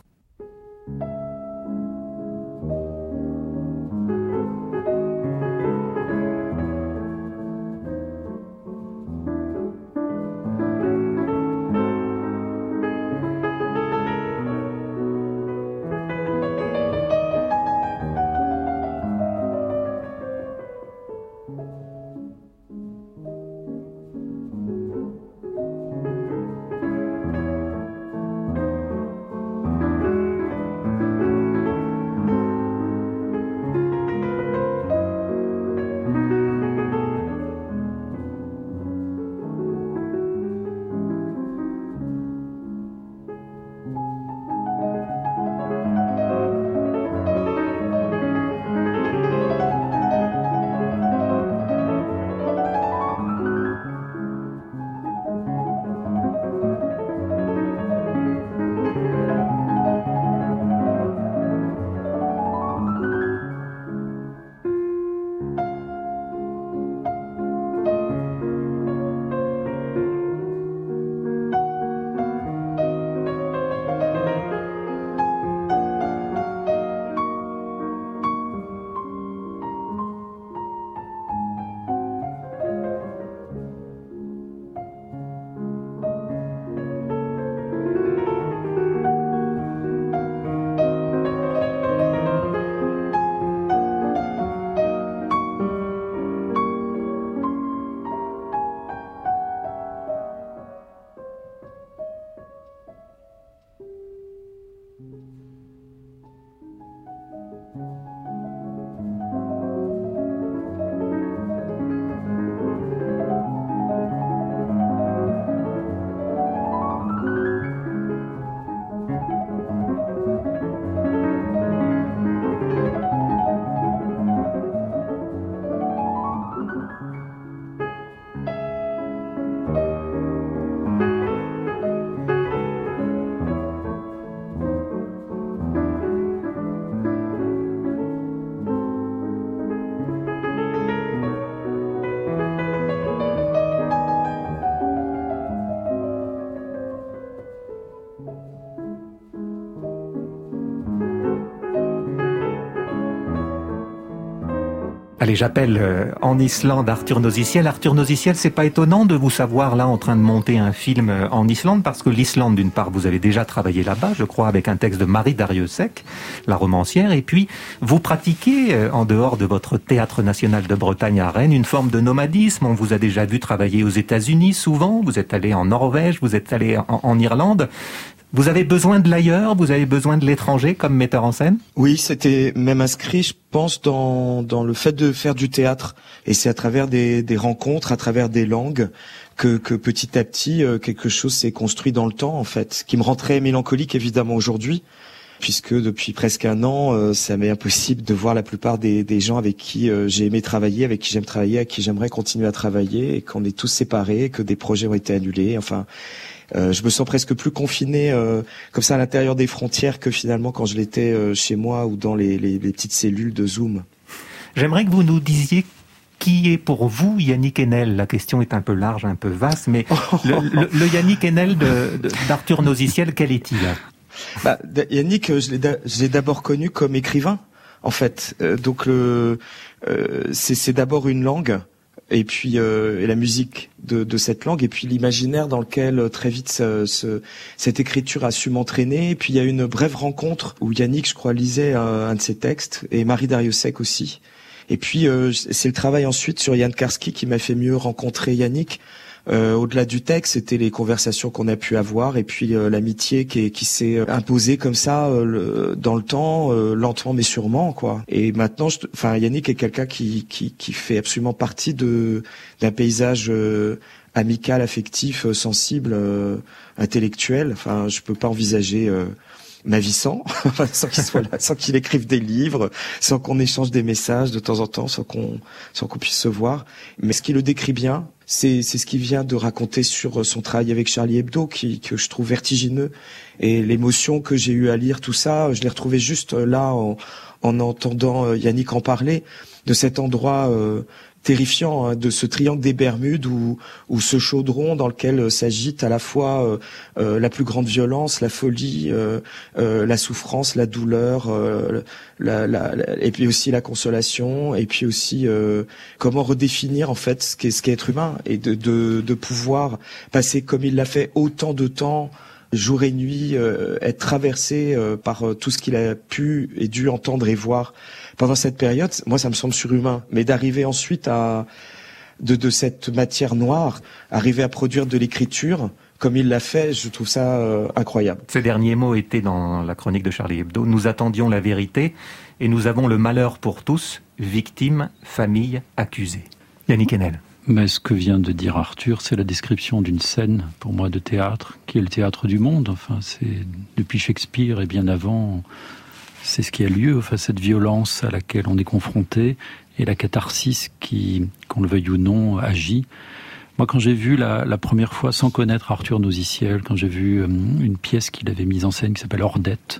Speaker 1: Allez, j'appelle euh, en Islande Arthur Nosiciel. Arthur Nosiciel, c'est pas étonnant de vous savoir là en train de monter un film euh, en Islande, parce que l'Islande, d'une part, vous avez déjà travaillé là-bas, je crois, avec un texte de Marie Dariussec, la romancière, et puis vous pratiquez, euh, en dehors de votre Théâtre National de Bretagne à Rennes, une forme de nomadisme. On vous a déjà vu travailler aux États-Unis souvent, vous êtes allé en Norvège, vous êtes allé en, en Irlande. Vous avez besoin de l'ailleurs, vous avez besoin de l'étranger comme metteur en scène ?
Speaker 4: Oui, c'était même inscrit, je pense, dans dans le fait de faire du théâtre. Et c'est à travers des, des rencontres, à travers des langues, que, que petit à petit, euh, quelque chose s'est construit dans le temps, en fait. Ce qui me rend très mélancolique, évidemment, aujourd'hui, puisque depuis presque un an, euh, ça m'est impossible de voir la plupart des, des gens avec qui euh, j'ai aimé travailler, avec qui j'aime travailler, avec qui j'aimerais continuer à travailler, et qu'on est tous séparés, que des projets ont été annulés, enfin... Euh, je me sens presque plus confiné euh, comme ça à l'intérieur des frontières que finalement quand je l'étais euh, chez moi ou dans les, les, les petites cellules de Zoom.
Speaker 1: J'aimerais que vous nous disiez qui est pour vous Yannick Enel. La question est un peu large, un peu vaste, mais le, le, le Yannick Enel de, de, d'Arthur Nosiciel, quel est-il ?
Speaker 4: Bah, Yannick, je l'ai, je l'ai d'abord connu comme écrivain, en fait. Euh, donc le, euh, c'est, c'est d'abord une langue. Et puis euh, et la musique de, de cette langue, et puis l'imaginaire dans lequel euh, très vite ce, ce, cette écriture a su m'entraîner. Et puis il y a eu une brève rencontre où Yannick, je crois, lisait euh, un de ses textes, et Marie Dariussec aussi. Et puis euh, c'est le travail ensuite sur Jan Karski qui m'a fait mieux rencontrer Yannick. Euh, au-delà du texte, c'était les conversations qu'on a pu avoir, et puis euh, l'amitié qui, est, qui s'est imposée comme ça euh, le, dans le temps, euh, lentement mais sûrement, quoi. Et maintenant, je, enfin, Yannick est quelqu'un qui, qui, qui fait absolument partie de d'un paysage euh, amical, affectif, euh, sensible, euh, intellectuel. Enfin, je peux pas envisager euh, ma vie sans, sans qu'il soit là, sans qu'il écrive des livres, sans qu'on échange des messages de temps en temps, sans qu'on, sans qu'on puisse se voir. Mais ce qui le décrit bien, c'est, c'est ce qu'il vient de raconter sur son travail avec Charlie Hebdo, qui, que je trouve vertigineux. Et l'émotion que j'ai eu à lire tout ça, je l'ai retrouvé juste là, en, en entendant Yannick en parler, de cet endroit euh, terrifiant, hein, de ce triangle des Bermudes où, où ce chaudron dans lequel s'agite à la fois euh, euh, la plus grande violence, la folie, euh, euh, la souffrance, la douleur, euh, la, la, la, et puis aussi la consolation, et puis aussi euh, comment redéfinir en fait ce qu'est, ce qu'est être humain, et de, de, de pouvoir passer comme il l'a fait autant de temps, jour et nuit, euh, être traversé euh, par euh, tout ce qu'il a pu et dû entendre et voir pendant cette période. Moi, ça me semble surhumain. Mais d'arriver ensuite à de, de cette matière noire, arriver à produire de l'écriture comme il l'a fait, je trouve ça euh, incroyable.
Speaker 1: Ces derniers mots étaient dans la chronique de Charlie Hebdo. Nous attendions la vérité et nous avons le malheur pour tous, victimes, familles, accusés. Yannick Enel.
Speaker 2: Mais ce que vient de dire Arthur, c'est la description d'une scène, pour moi, de théâtre, qui est le théâtre du monde. Enfin, c'est depuis Shakespeare et bien avant, c'est ce qui a lieu. Enfin, cette violence à laquelle on est confronté et la catharsis qui, qu'on le veuille ou non, agit. Moi, quand j'ai vu la, la première fois, sans connaître Arthur Nosiciel, quand j'ai vu euh, une pièce qu'il avait mise en scène qui s'appelle Ordette,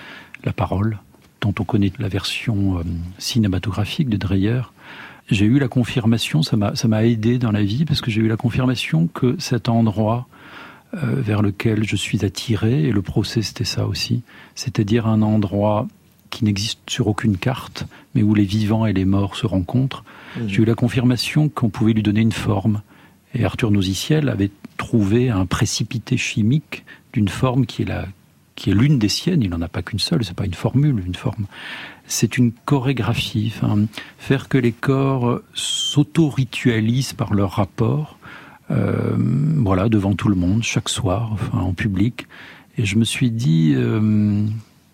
Speaker 2: La Parole, dont on connaît la version euh, cinématographique de Dreyer, j'ai eu la confirmation, ça m'a, ça m'a aidé dans la vie, parce que j'ai eu la confirmation que cet endroit euh, vers lequel je suis attiré, et le procès c'était ça aussi, c'est-à-dire un endroit qui n'existe sur aucune carte, mais où les vivants et les morts se rencontrent, mmh. J'ai eu la confirmation qu'on pouvait lui donner une forme. Et Arthur Nosiciel avait trouvé un précipité chimique d'une forme qui est la qui est l'une des siennes, il n'en a pas qu'une seule, c'est pas une formule, une forme. C'est une chorégraphie, enfin, faire que les corps s'auto-ritualisent par leur rapport, euh, voilà, devant tout le monde, chaque soir, enfin, en public. Et je me suis dit, euh,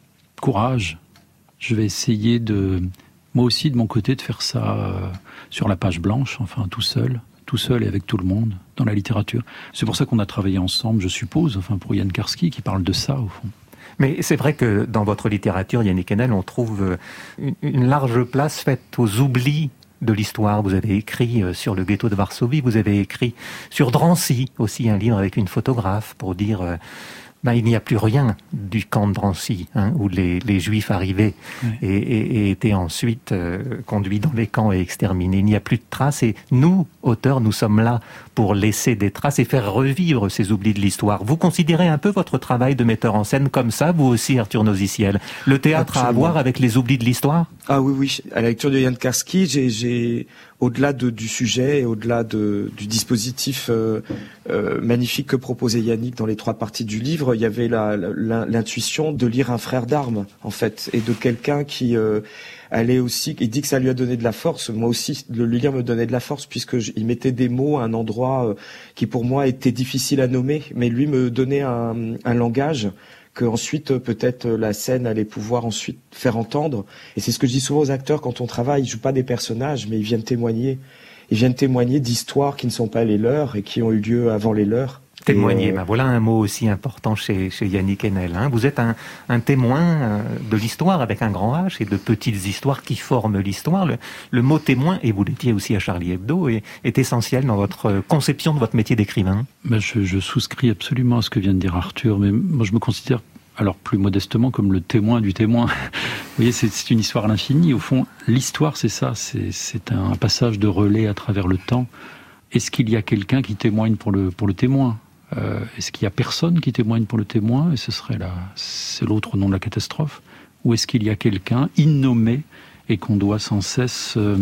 Speaker 2: courage, je vais essayer de, moi aussi de mon côté, de faire ça euh, sur la page blanche, enfin, tout seul. tout seul et avec tout le monde, dans la littérature. C'est pour ça qu'on a travaillé ensemble, je suppose, enfin pour Jan Karski, qui parle de ça, au fond.
Speaker 1: Mais c'est vrai que dans votre littérature, Yannick Enel, on trouve une, une large place faite aux oublis de l'histoire. Vous avez écrit sur le ghetto de Varsovie, vous avez écrit sur Drancy, aussi un livre avec une photographe, pour dire... Euh, Ben, il n'y a plus rien du camp de Drancy, hein, où les, les Juifs arrivaient oui. et, et, et étaient ensuite euh, conduits dans les camps et exterminés. Il n'y a plus de traces et nous, auteurs, nous sommes là pour laisser des traces et faire revivre ces oublis de l'histoire. Vous considérez un peu votre travail de metteur en scène comme ça, vous aussi, Arthur Nosiciel? Le théâtre Absolument. À voir avec les oublis de l'histoire?
Speaker 4: Ah oui, oui. À la lecture de Jan Karski, j'ai, j'ai au-delà de, du sujet et au-delà de, du dispositif euh, euh, magnifique que proposait Yannick dans les trois parties du livre, il y avait la, la, l'intuition de lire un frère d'armes, en fait, et de quelqu'un qui euh, allait aussi. Il dit que ça lui a donné de la force. Moi aussi, le lire me donnait de la force puisque je, il mettait des mots à un endroit euh, qui pour moi était difficile à nommer, mais lui me donnait un, un langage que ensuite peut-être la scène allait pouvoir ensuite faire entendre. Et c'est ce que je dis souvent aux acteurs quand on travaille, ils jouent pas des personnages, mais ils viennent témoigner. Ils viennent témoigner d'histoires qui ne sont pas les leurs et qui ont eu lieu avant les leurs.
Speaker 1: Témoigner,
Speaker 4: euh...
Speaker 1: ben voilà un mot aussi important chez, chez Yannick Enel. Hein. Vous êtes un, un témoin de l'histoire avec un grand H et de petites histoires qui forment l'histoire. Le, le mot témoin, et vous l'étiez aussi à Charlie Hebdo, est, est essentiel dans votre conception de votre métier d'écrivain.
Speaker 2: Ben je, je souscris absolument à ce que vient de dire Arthur, mais moi je me considère alors plus modestement comme le témoin du témoin. Vous voyez, c'est, c'est une histoire à l'infini. Au fond, l'histoire, c'est ça, c'est, c'est un passage de relais à travers le temps. Est-ce qu'il y a quelqu'un qui témoigne pour le, pour le témoin ? Euh, est-ce qu'il y a personne qui témoigne pour le témoin, et ce serait là, c'est l'autre nom de la catastrophe, ou est-ce qu'il y a quelqu'un innommé et qu'on doit sans cesse, euh,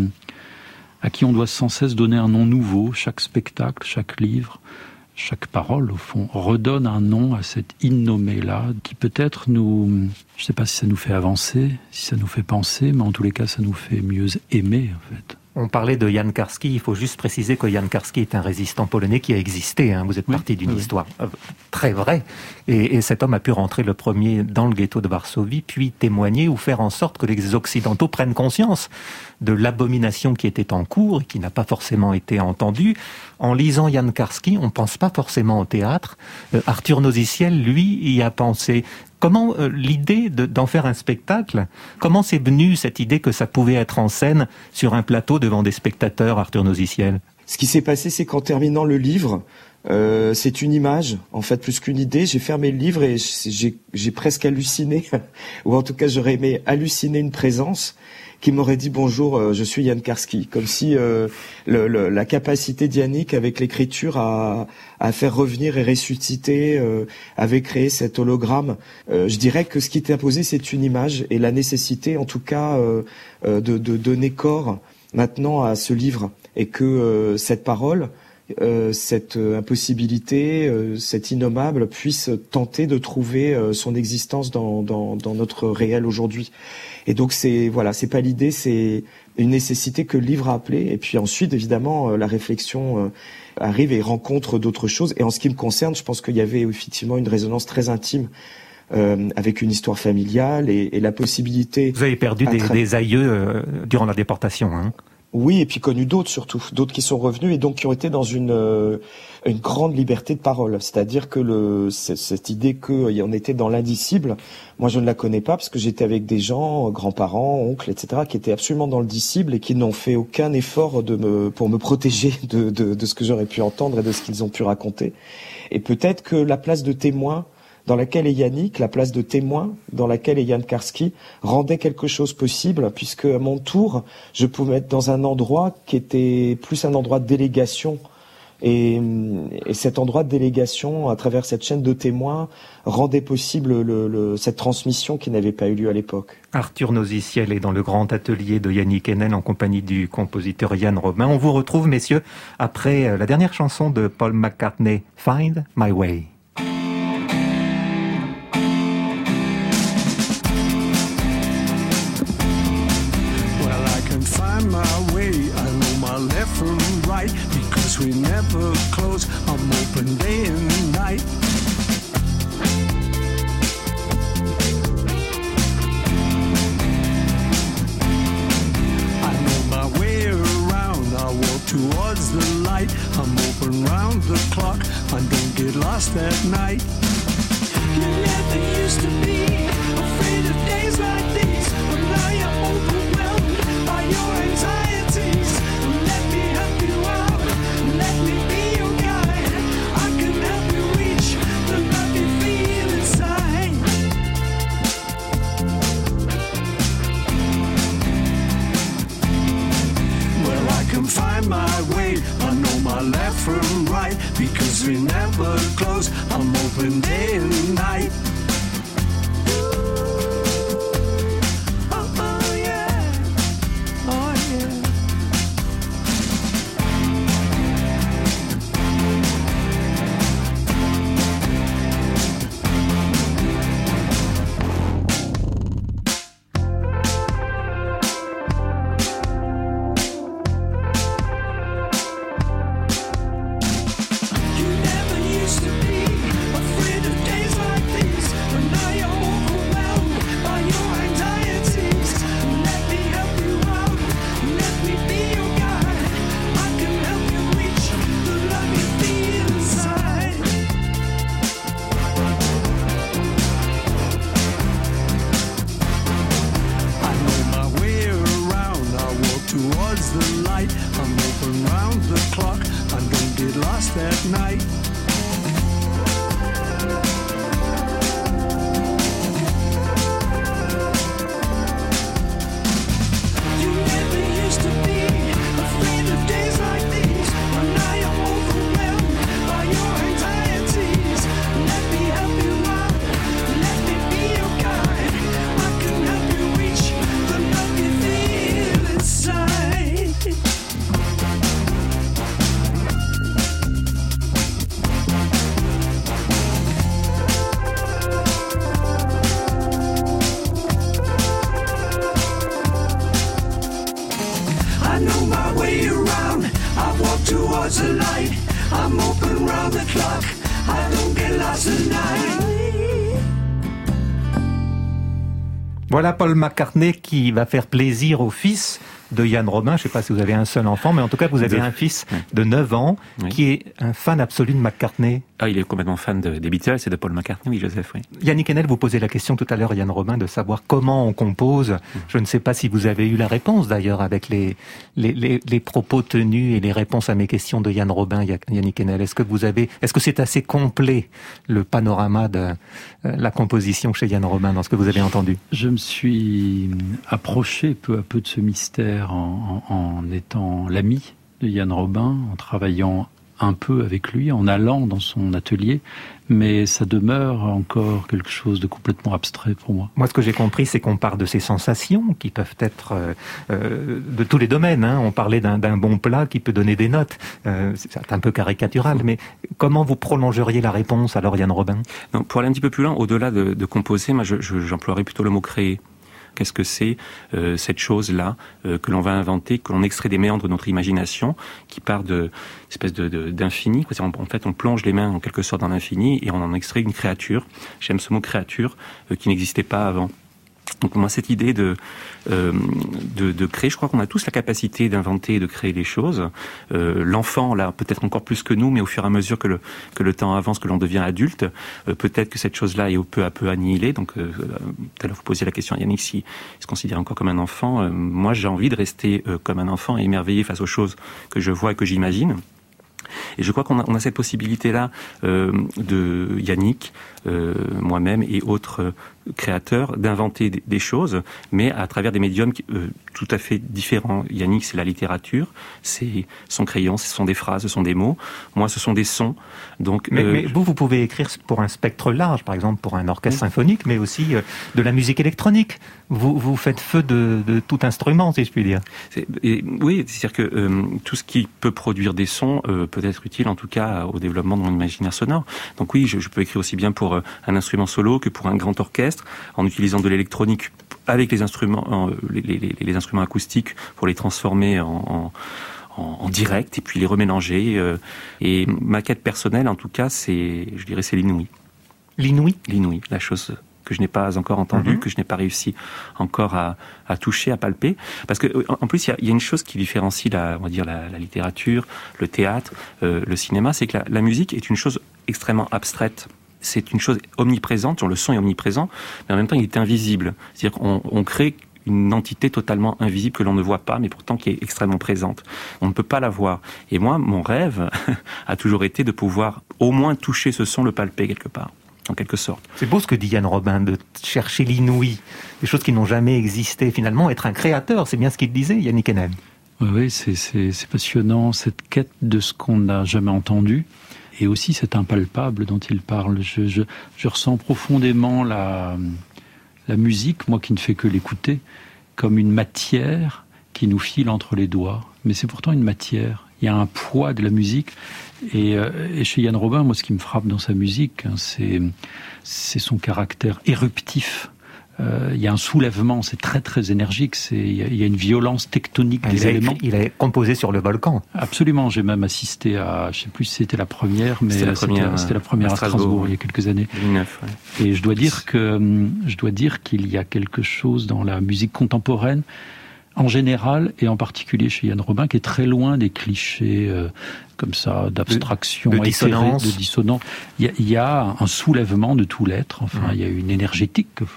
Speaker 2: à qui on doit sans cesse donner un nom nouveau? Chaque spectacle, chaque livre, chaque parole, au fond, redonne un nom à cet innommé-là, qui peut-être nous, je ne sais pas si ça nous fait avancer, si ça nous fait penser, mais en tous les cas, ça nous fait mieux aimer, en fait.
Speaker 1: On parlait de Jan Karski, il faut juste préciser que Jan Karski est un résistant polonais qui a existé. Hein. Vous êtes oui, parti d'une oui. histoire euh, très vraie. Et, et cet homme a pu rentrer le premier dans le ghetto de Varsovie, puis témoigner ou faire en sorte que les Occidentaux prennent conscience de l'abomination qui était en cours et qui n'a pas forcément été entendue. En lisant Jan Karski, on ne pense pas forcément au théâtre. Euh, Arthur Nosiciel, lui, y a pensé. Comment euh, l'idée de, d'en faire un spectacle, comment c'est venu cette idée que ça pouvait être en scène sur un plateau devant des spectateurs, Arthur Nosiciel?
Speaker 4: Ce qui s'est passé, c'est qu'en terminant le livre, euh, c'est une image, en fait, plus qu'une idée. J'ai fermé le livre et j'ai, j'ai presque halluciné, ou en tout cas j'aurais aimé halluciner une présence qui m'aurait dit bonjour, euh, je suis Jan Karski, comme si euh, le, le, la capacité d'Yannick avec l'écriture à, à faire revenir et ressusciter euh, avait créé cet hologramme. Euh, je dirais que ce qui était imposé, c'est une image et la nécessité, en tout cas, euh, euh, de, de donner corps maintenant à ce livre et que euh, cette parole, euh, cette impossibilité, euh, cet innommable puisse tenter de trouver euh, son existence dans, dans, dans notre réel aujourd'hui. Et donc c'est voilà, c'est pas l'idée, c'est une nécessité que le livre a appelé. Et puis ensuite, évidemment, euh, la réflexion euh, arrive et rencontre d'autres choses. Et en ce qui me concerne, je pense qu'il y avait effectivement une résonance très intime euh, avec une histoire familiale et, et la possibilité.
Speaker 1: Vous avez perdu des, tra- des aïeux euh, durant la déportation, hein?
Speaker 4: Oui, et puis connu d'autres surtout, d'autres qui sont revenus et donc qui ont été dans une euh, une grande liberté de parole. C'est-à-dire que le c- cette idée qu'on était dans l'indicible, moi je ne la connais pas parce que j'étais avec des gens, grands-parents, oncles, et cetera, qui étaient absolument dans le dicible et qui n'ont fait aucun effort de me pour me protéger de, de de ce que j'aurais pu entendre et de ce qu'ils ont pu raconter. Et peut-être que la place de témoin dans laquelle est Yannick, la place de témoin dans laquelle est Jan Karski, rendait quelque chose possible, puisque à mon tour, je pouvais être dans un endroit qui était plus un endroit de délégation. Et, et cet endroit de délégation, à travers cette chaîne de témoins, rendait possible le, le, cette transmission qui n'avait pas eu lieu à l'époque.
Speaker 1: Arthur Nosiciel est dans le grand atelier de Yannick Enel en compagnie du compositeur Yann Robin. On vous retrouve, messieurs, après la dernière chanson de Paul McCartney, Find My Way.
Speaker 6: Because we never close, I'm open day and night. I know my way around, I walk towards the light. I'm open round the clock, I don't get lost at night. You never used to be afraid of days like these, but now you're overwhelmed by your anxieties. Let me help you out, let me be your guide. I can help you reach the love you feel inside. Well, I can find my way, I know my left from right. Because we never close, I'm open day and night. Oh, oh, yeah. night. You never used to be afraid of days like these, but now you're overwhelmed by your anxieties. Let me help you out, let me be your guide. I can help you reach the love you feel inside. I know my way around, I walk towards the light. I'm open round the clock, I don't get lost at night.
Speaker 1: Voilà Paul McCartney qui va faire plaisir au fils de Yann Robin. Je ne sais pas si vous avez un seul enfant, mais en tout cas, vous avez un fils de neuf ans
Speaker 5: Oui.
Speaker 1: qui est un fan absolu de McCartney.
Speaker 5: Ah, il est complètement fan de, des Beatles et de Paul McCartney, oui, Joseph, oui.
Speaker 1: Yannick Enel, vous posez la question tout à l'heure, Yann Robin, de savoir comment on compose. Je ne sais pas si vous avez eu la réponse, d'ailleurs, avec les, les, les, les propos tenus et les réponses à mes questions de Yann Robin, Yannick Enel. Est-ce que vous avez, est-ce que c'est assez complet, le panorama de euh, la composition chez Yann Robin, dans ce que vous avez entendu?
Speaker 2: Je me suis approché peu à peu de ce mystère en, en, en étant l'ami de Yann Robin, en travaillant un peu avec lui, en allant dans son atelier, mais ça demeure encore quelque chose de complètement abstrait pour moi.
Speaker 1: Moi, ce que j'ai compris, c'est qu'on part de ces sensations qui peuvent être euh, euh, de tous les domaines. Hein. On parlait d'un, d'un bon plat qui peut donner des notes. Euh, c'est un peu caricatural, mais comment vous prolongeriez la réponse alors, Yann Robin?
Speaker 5: Non, pour aller un petit peu plus loin, au-delà de, de composer, moi, je, je, j'emploierais plutôt le mot créer. Qu'est-ce que c'est euh, cette chose-là euh, que l'on va inventer, que l'on extrait des méandres de notre imagination, qui part de espèce de, de d'infini. En, en fait, on plonge les mains en quelque sorte dans l'infini et on en extrait une créature. J'aime ce mot créature euh, qui n'existait pas avant. Donc moi, cette idée de, euh, de, de créer, je crois qu'on a tous la capacité d'inventer et de créer les choses. Euh, l'enfant, là, peut-être encore plus que nous, mais au fur et à mesure que le, que le temps avance, que l'on devient adulte, euh, peut-être que cette chose-là est peu à peu annihilée. Donc, euh, tout à l'heure, vous posiez la question à Yannick si il se considère encore comme un enfant. Euh, moi, j'ai envie de rester euh, comme un enfant et émerveillé face aux choses que je vois et que j'imagine. Et je crois qu'on a, on a cette possibilité-là euh, de Yannick, euh, moi-même et autres euh, créateurs d'inventer des, des choses, mais à travers des médiums euh, tout à fait différents. Yannick, c'est la littérature, c'est son crayon, ce sont des phrases, ce sont des mots. Moi, ce sont des sons. Donc,
Speaker 1: mais,
Speaker 5: euh,
Speaker 1: mais vous, vous pouvez écrire pour un spectre large, par exemple pour un orchestre oui. symphonique, mais aussi euh, de la musique électronique. Vous, vous faites feu de, de tout instrument, si je puis dire.
Speaker 5: C'est, et, oui, c'est-à-dire que euh, tout ce qui peut produire des sons euh, peut être utile, en tout cas, au développement de mon imaginaire sonore. Donc oui, je, je peux écrire aussi bien pour euh, un instrument solo que pour un grand orchestre, en utilisant de l'électronique avec les instruments, euh, les, les, les instruments acoustiques pour les transformer en, en En, en direct et puis les remélanger. Euh, et ma quête personnelle, en tout cas, c'est, je dirais, c'est l'inouï.
Speaker 1: L'inouï ?
Speaker 5: L'inouï, la chose que je n'ai pas encore entendue, mm-hmm. que je n'ai pas réussi encore à, à toucher, à palper. Parce que, en plus, il y a, il y a une chose qui différencie la, on va dire, la, la littérature, le théâtre, euh, le cinéma, c'est que la, la musique est une chose extrêmement abstraite. C'est une chose omniprésente, le son est omniprésent, mais en même temps, il est invisible. C'est-à-dire qu'on on crée une entité totalement invisible que l'on ne voit pas, mais pourtant qui est extrêmement présente. On ne peut pas la voir. Et moi, mon rêve a toujours été de pouvoir au moins toucher ce son, le palper quelque part, en quelque sorte.
Speaker 1: C'est beau ce que dit Yann Robin, de chercher l'inouï, des choses qui n'ont jamais existé. Finalement, être un créateur, c'est bien ce qu'il disait, Yannick Enel.
Speaker 2: Oui, oui c'est, c'est, c'est passionnant, cette quête de ce qu'on n'a jamais entendu. Et aussi cet impalpable dont il parle. Je, je, je ressens profondément la... la musique, moi qui ne fais que l'écouter, comme une matière qui nous file entre les doigts. Mais c'est pourtant une matière. Il y a un poids de la musique. Et, euh, et chez Yann Robin, moi, ce qui me frappe dans sa musique, hein, c'est, c'est son caractère éruptif. Euh, il y a un soulèvement, c'est très très énergique, c'est, il, y a, il y a une violence tectonique
Speaker 1: ah,
Speaker 2: des
Speaker 1: il
Speaker 2: éléments.
Speaker 1: A, il a composé sur le volcan.
Speaker 2: Absolument, j'ai même assisté à, je ne sais plus si c'était la première, mais
Speaker 5: c'était la première,
Speaker 2: c'était, c'était la première à Strasbourg, à Strasbourg il y a quelques années.
Speaker 5: deux mille neuf, ouais.
Speaker 2: Et je dois dire que je dois dire qu'il y a quelque chose dans la musique contemporaine, en général et en particulier chez Yann Robin, qui est très loin des clichés euh, comme ça, d'abstraction,
Speaker 1: de, de dissonance.
Speaker 2: Éthérée, de dissonance. Il y, a, il y a un soulèvement de tout l'être. Enfin, mmh. il y a une énergétique. Enfin.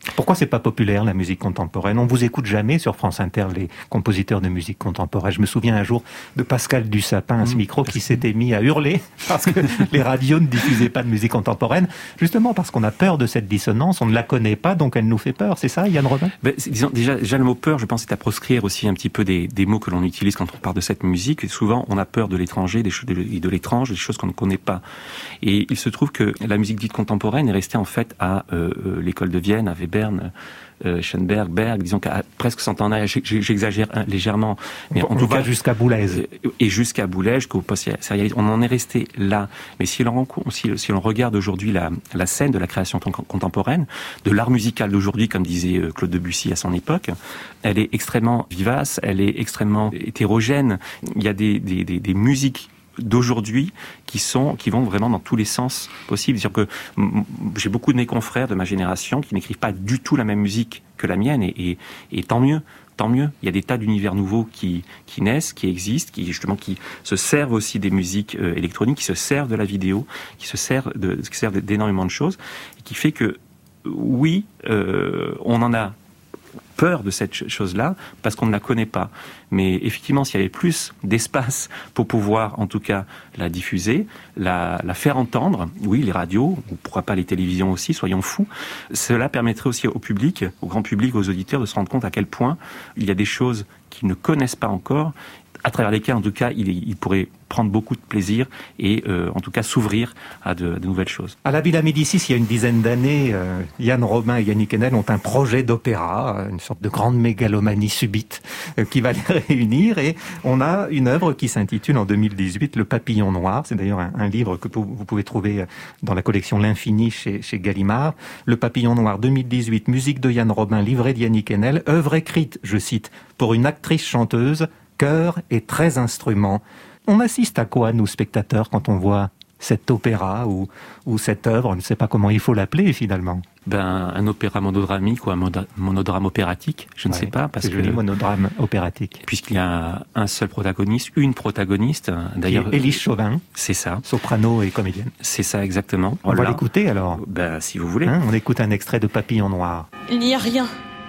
Speaker 1: Pourquoi c'est pas populaire, la musique contemporaine? On vous écoute jamais sur France Inter, les compositeurs de musique contemporaine. Je me souviens un jour de Pascal Dussapin à ce micro qui s'était mis à hurler parce que les radios ne diffusaient pas de musique contemporaine, justement parce qu'on a peur de cette dissonance, on ne la connaît pas, donc elle nous fait peur. C'est ça, Yann Robin?
Speaker 5: Ben, disons, déjà, déjà, le mot peur, je pense, c'est à proscrire aussi un petit peu des, des mots que l'on utilise quand on parle de cette musique. Et souvent, on a peur de l'étranger, des choses, de, de l'étrange, des choses qu'on ne connaît pas. Et il se trouve que la musique dite contemporaine est restée en fait à euh, l'école de Vienne, à Webern, euh, Schoenberg, Berg, disons qu'à presque cent ans, j'exagère légèrement, mais
Speaker 1: on
Speaker 5: en tout
Speaker 1: va
Speaker 5: cas
Speaker 1: jusqu'à Boulez
Speaker 5: et jusqu'à Boulez, jusqu'au post-sérialisme, on en est resté là. Mais si l'on si, si l'on regarde aujourd'hui la, la scène de la création contemporaine, de l'art musical d'aujourd'hui, comme disait Claude Debussy à son époque, elle est extrêmement vivace, elle est extrêmement hétérogène. Il y a des, des, des, des musiques d'aujourd'hui qui sont qui vont vraiment dans tous les sens possibles. C'est-à-dire que m- j'ai beaucoup de mes confrères de ma génération qui n'écrivent pas du tout la même musique que la mienne et, et, et tant mieux. Tant mieux. Il y a des tas d'univers nouveaux qui, qui naissent, qui existent, qui justement qui se servent aussi des musiques euh, électroniques, qui se servent de la vidéo, qui se servent de, qui servent d'énormément de choses, et qui fait que oui, euh, on en a peur de cette chose-là parce qu'on ne la connaît pas. Mais effectivement, s'il y avait plus d'espace pour pouvoir, en tout cas, la diffuser, la, la faire entendre, oui, les radios, ou pourquoi pas les télévisions aussi, soyons fous, cela permettrait aussi au public, au grand public, aux auditeurs, de se rendre compte à quel point il y a des choses qu'ils ne connaissent pas encore, à travers lesquelles, en tout cas, ils il pourraient prendre beaucoup de plaisir et, euh, en tout cas, s'ouvrir à de, de nouvelles choses.
Speaker 1: À la Villa Médicis, il y a une dizaine d'années, euh, Yann Robin et Yannick Enel ont un projet d'opéra, une sorte de grande mégalomanie subite euh, qui va les réunir. Et on a une œuvre qui s'intitule en deux mille dix-huit Le Papillon Noir. C'est d'ailleurs un, un livre que vous pouvez trouver dans la collection L'Infini chez, chez Gallimard. Le Papillon Noir deux mille dix-huit, musique de Yann Robin, livret d'Yannick Enel, œuvre écrite, je cite, pour une actrice chanteuse, chœur et treize instruments. On assiste à quoi, nous, spectateurs, quand on voit cet opéra ou, ou cette œuvre? On ne sait pas comment il faut l'appeler, finalement.
Speaker 5: Ben, un opéra monodramique ou un moda- monodrame opératique, je ne
Speaker 1: ouais,
Speaker 5: sais pas. Parce
Speaker 1: c'est
Speaker 5: que
Speaker 1: joli, monodrame opératique.
Speaker 5: Puisqu'il y a un seul protagoniste, une protagoniste. D'ailleurs,
Speaker 1: Élise Chauvin.
Speaker 5: C'est ça.
Speaker 1: Soprano et comédienne.
Speaker 5: C'est ça, exactement.
Speaker 1: On voilà. va l'écouter, alors.
Speaker 5: Ben, si vous voulez.
Speaker 1: Hein, on écoute un extrait de Papillon Noir.
Speaker 8: Il n'y a rien.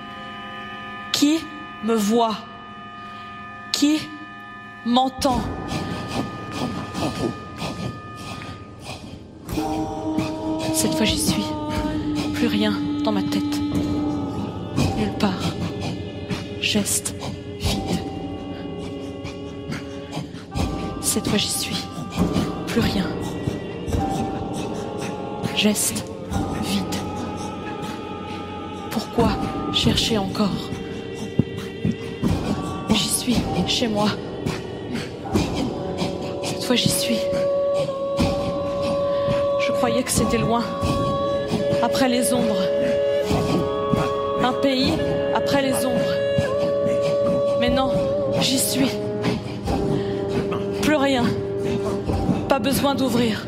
Speaker 8: Qui me voit? Qui m'entend? Cette fois j'y suis. Plus rien dans ma tête. Nulle part. Geste vide. Cette fois j'y suis. Plus rien. Geste vide. Pourquoi chercher encore? J'y suis, chez moi. Cette fois j'y suis. Je croyais que c'était loin. Après les ombres. Un pays après les ombres. Mais non, j'y suis. Plus rien. Pas besoin d'ouvrir.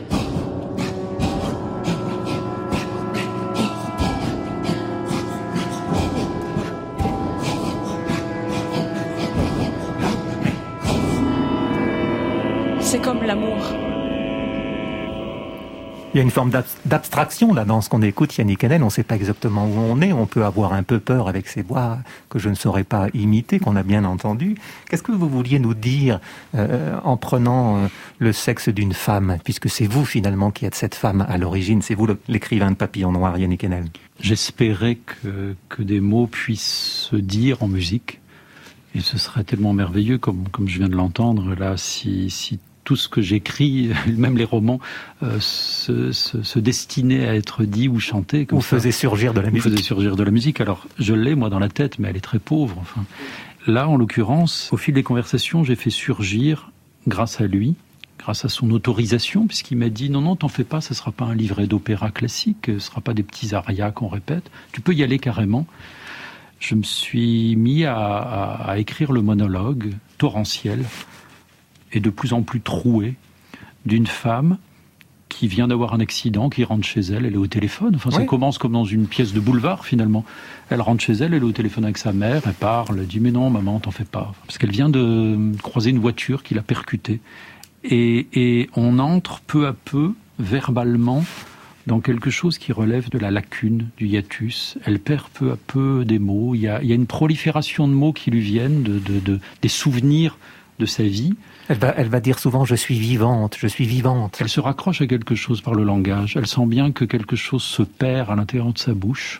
Speaker 8: C'est comme l'amour.
Speaker 1: Il y a une forme d'abstraction là dans ce qu'on écoute, Yannick Enel. On ne sait pas exactement où on est. On peut avoir un peu peur avec ces voix que je ne saurais pas imiter, qu'on a bien entendues. Qu'est-ce que vous vouliez nous dire euh, en prenant euh, le sexe d'une femme, puisque c'est vous finalement qui êtes cette femme à l'origine, c'est vous le, l'écrivain de Papillon Noir, Yannick Enel.
Speaker 2: J'espérais que, que des mots puissent se dire en musique. Et ce serait tellement merveilleux, comme, comme je viens de l'entendre, là, si... si tout ce que j'écris, même les romans, euh, se, se, se destinaient à être dit ou chanté.
Speaker 1: Ou faisait surgir de la musique.
Speaker 2: Ou faisait surgir de la musique. Alors, je l'ai, moi, dans la tête, mais elle est très pauvre. Enfin, là, en l'occurrence, au fil des conversations, j'ai fait surgir, grâce à lui, grâce à son autorisation, puisqu'il m'a dit « Non, non, t'en fais pas, ce sera pas un livret d'opéra classique, ce sera pas des petits arias qu'on répète. Tu peux y aller carrément. » Je me suis mis à, à, à écrire le monologue torrentiel et de plus en plus trouée d'une femme qui vient d'avoir un accident, qui rentre chez elle, elle est au téléphone. Enfin, oui. Ça commence comme dans une pièce de boulevard, finalement. Elle rentre chez elle, elle est au téléphone avec sa mère, elle parle, elle dit « Mais non, maman, t'en fais pas. » Parce qu'elle vient de croiser une voiture qui l'a percutée. Et, et on entre peu à peu, verbalement, dans quelque chose qui relève de la lacune, du hiatus. Elle perd peu à peu des mots. Il y a, il y a une prolifération de mots qui lui viennent, de, de, de, des souvenirs de sa vie.
Speaker 1: Elle va, elle va dire souvent « je suis vivante, je suis vivante ».
Speaker 2: Elle se raccroche à quelque chose par le langage. Elle sent bien que quelque chose se perd à l'intérieur de sa bouche.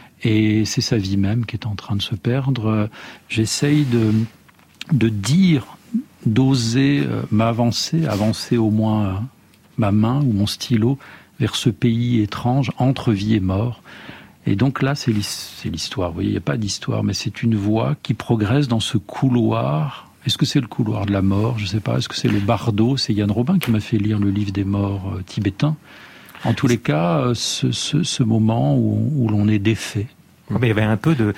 Speaker 2: Et c'est sa vie même qui est en train de se perdre. J'essaye de, de dire, d'oser euh, m'avancer, avancer au moins euh, ma main ou mon stylo vers ce pays étrange, entre vie et mort. Et donc là, c'est l'histoire. Vous voyez, il n'y a pas d'histoire, mais c'est une voix qui progresse dans ce couloir. Est-ce que c'est le couloir de la mort? Je ne sais pas. Est-ce que c'est le bardo? C'est Yann Robin qui m'a fait lire le livre des morts euh, tibétains. En tous les cas, euh, ce, ce, ce moment où, où l'on est défait.
Speaker 1: Mais il y avait un peu de,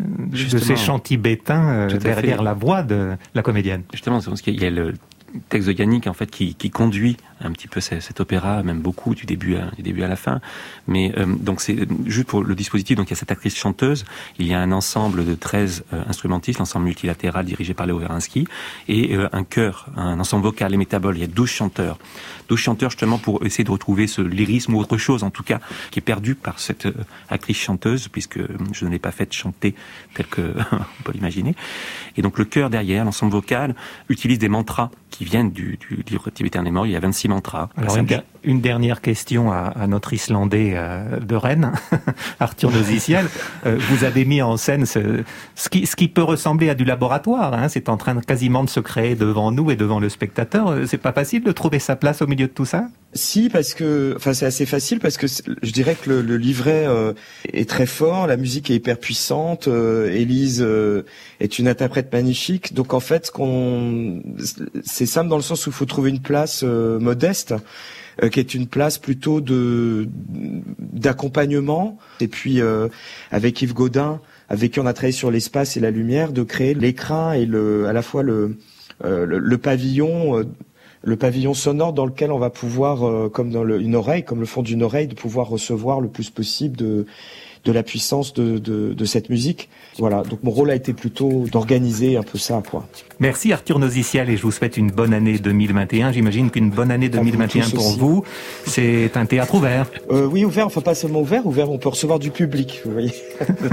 Speaker 1: de ces chants tibétains euh, derrière fait. La voix de la comédienne.
Speaker 5: Justement, parce qu'il y a le texte de Yannick en fait qui, qui conduit un petit peu cet, cet opéra, même beaucoup du début à, du début à la fin. Mais euh, donc c'est juste pour le dispositif. Donc il y a cette actrice chanteuse, il y a un ensemble de treize euh, instrumentistes, l'ensemble multilatéral dirigé par Léo Weransky, et euh, un chœur, un ensemble vocal et métabole. Il y a douze chanteurs, douze chanteurs justement pour essayer de retrouver ce lyrisme ou autre chose en tout cas qui est perdu par cette euh, actrice chanteuse, puisque je ne l'ai pas faite chanter tel que on peut l'imaginer. Et donc le chœur derrière, l'ensemble vocal utilise des mantras qui viennent du, du livre tibétain des morts. Il y a vingt-six mantras.
Speaker 1: Alors une, der- une dernière question à, à notre Islandais euh, de Rennes, Arthur Nosiciel. Euh, vous avez mis en scène ce, ce, qui, ce qui peut ressembler à du laboratoire. Hein, c'est en train de, quasiment de se créer devant nous et devant le spectateur. C'est pas facile de trouver sa place au milieu de tout ça?
Speaker 4: Si, parce que, enfin, c'est assez facile parce que je dirais que le, le livret euh, est très fort, la musique est hyper puissante, euh, Élise euh, est une interprète magnifique. Donc en fait, ce qu'on, c'est simple dans le sens où il faut trouver une place euh, modeste, euh, qui est une place plutôt de d'accompagnement. Et puis euh, avec Yves Gaudin, avec qui on a travaillé sur l'espace et la lumière, de créer l'écrin et le, à la fois le euh, le, le pavillon. Euh, le pavillon sonore dans lequel on va pouvoir, euh, comme dans le, une oreille, comme le fond d'une oreille, de pouvoir recevoir le plus possible de, de la puissance de, de, de cette musique. Voilà, donc mon rôle a été plutôt d'organiser un peu ça, quoi.
Speaker 1: Merci Arthur Nosiciel et je vous souhaite une bonne année deux mille vingt et un. J'imagine qu'une bonne année deux mille vingt et un pour vous, c'est un théâtre ouvert.
Speaker 4: Euh, oui, ouvert, enfin pas seulement ouvert, ouvert, on peut recevoir du public, vous voyez.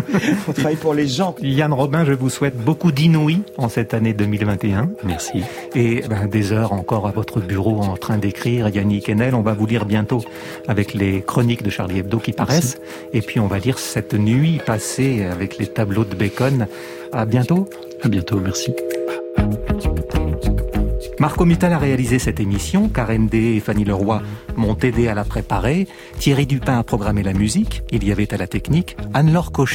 Speaker 4: On travaille pour les gens.
Speaker 1: Yann Robin, je vous souhaite beaucoup d'inouïs en cette année deux mille vingt et un.
Speaker 5: Merci.
Speaker 1: Et ben, des heures encore à votre bureau en train d'écrire. Yannick Enel, on va vous lire bientôt avec les chroniques de Charlie Hebdo qui paraissent. Merci. Et puis on va lire cette nuit passée avec les tableaux de Bacon. À bientôt.
Speaker 2: À bientôt, merci.
Speaker 1: Marco Mutal a réalisé cette émission, Karen Day et Fanny Leroy m'ont aidé à la préparer, Thierry Dupin a programmé la musique, il y avait à la technique Anne-Laure Cochet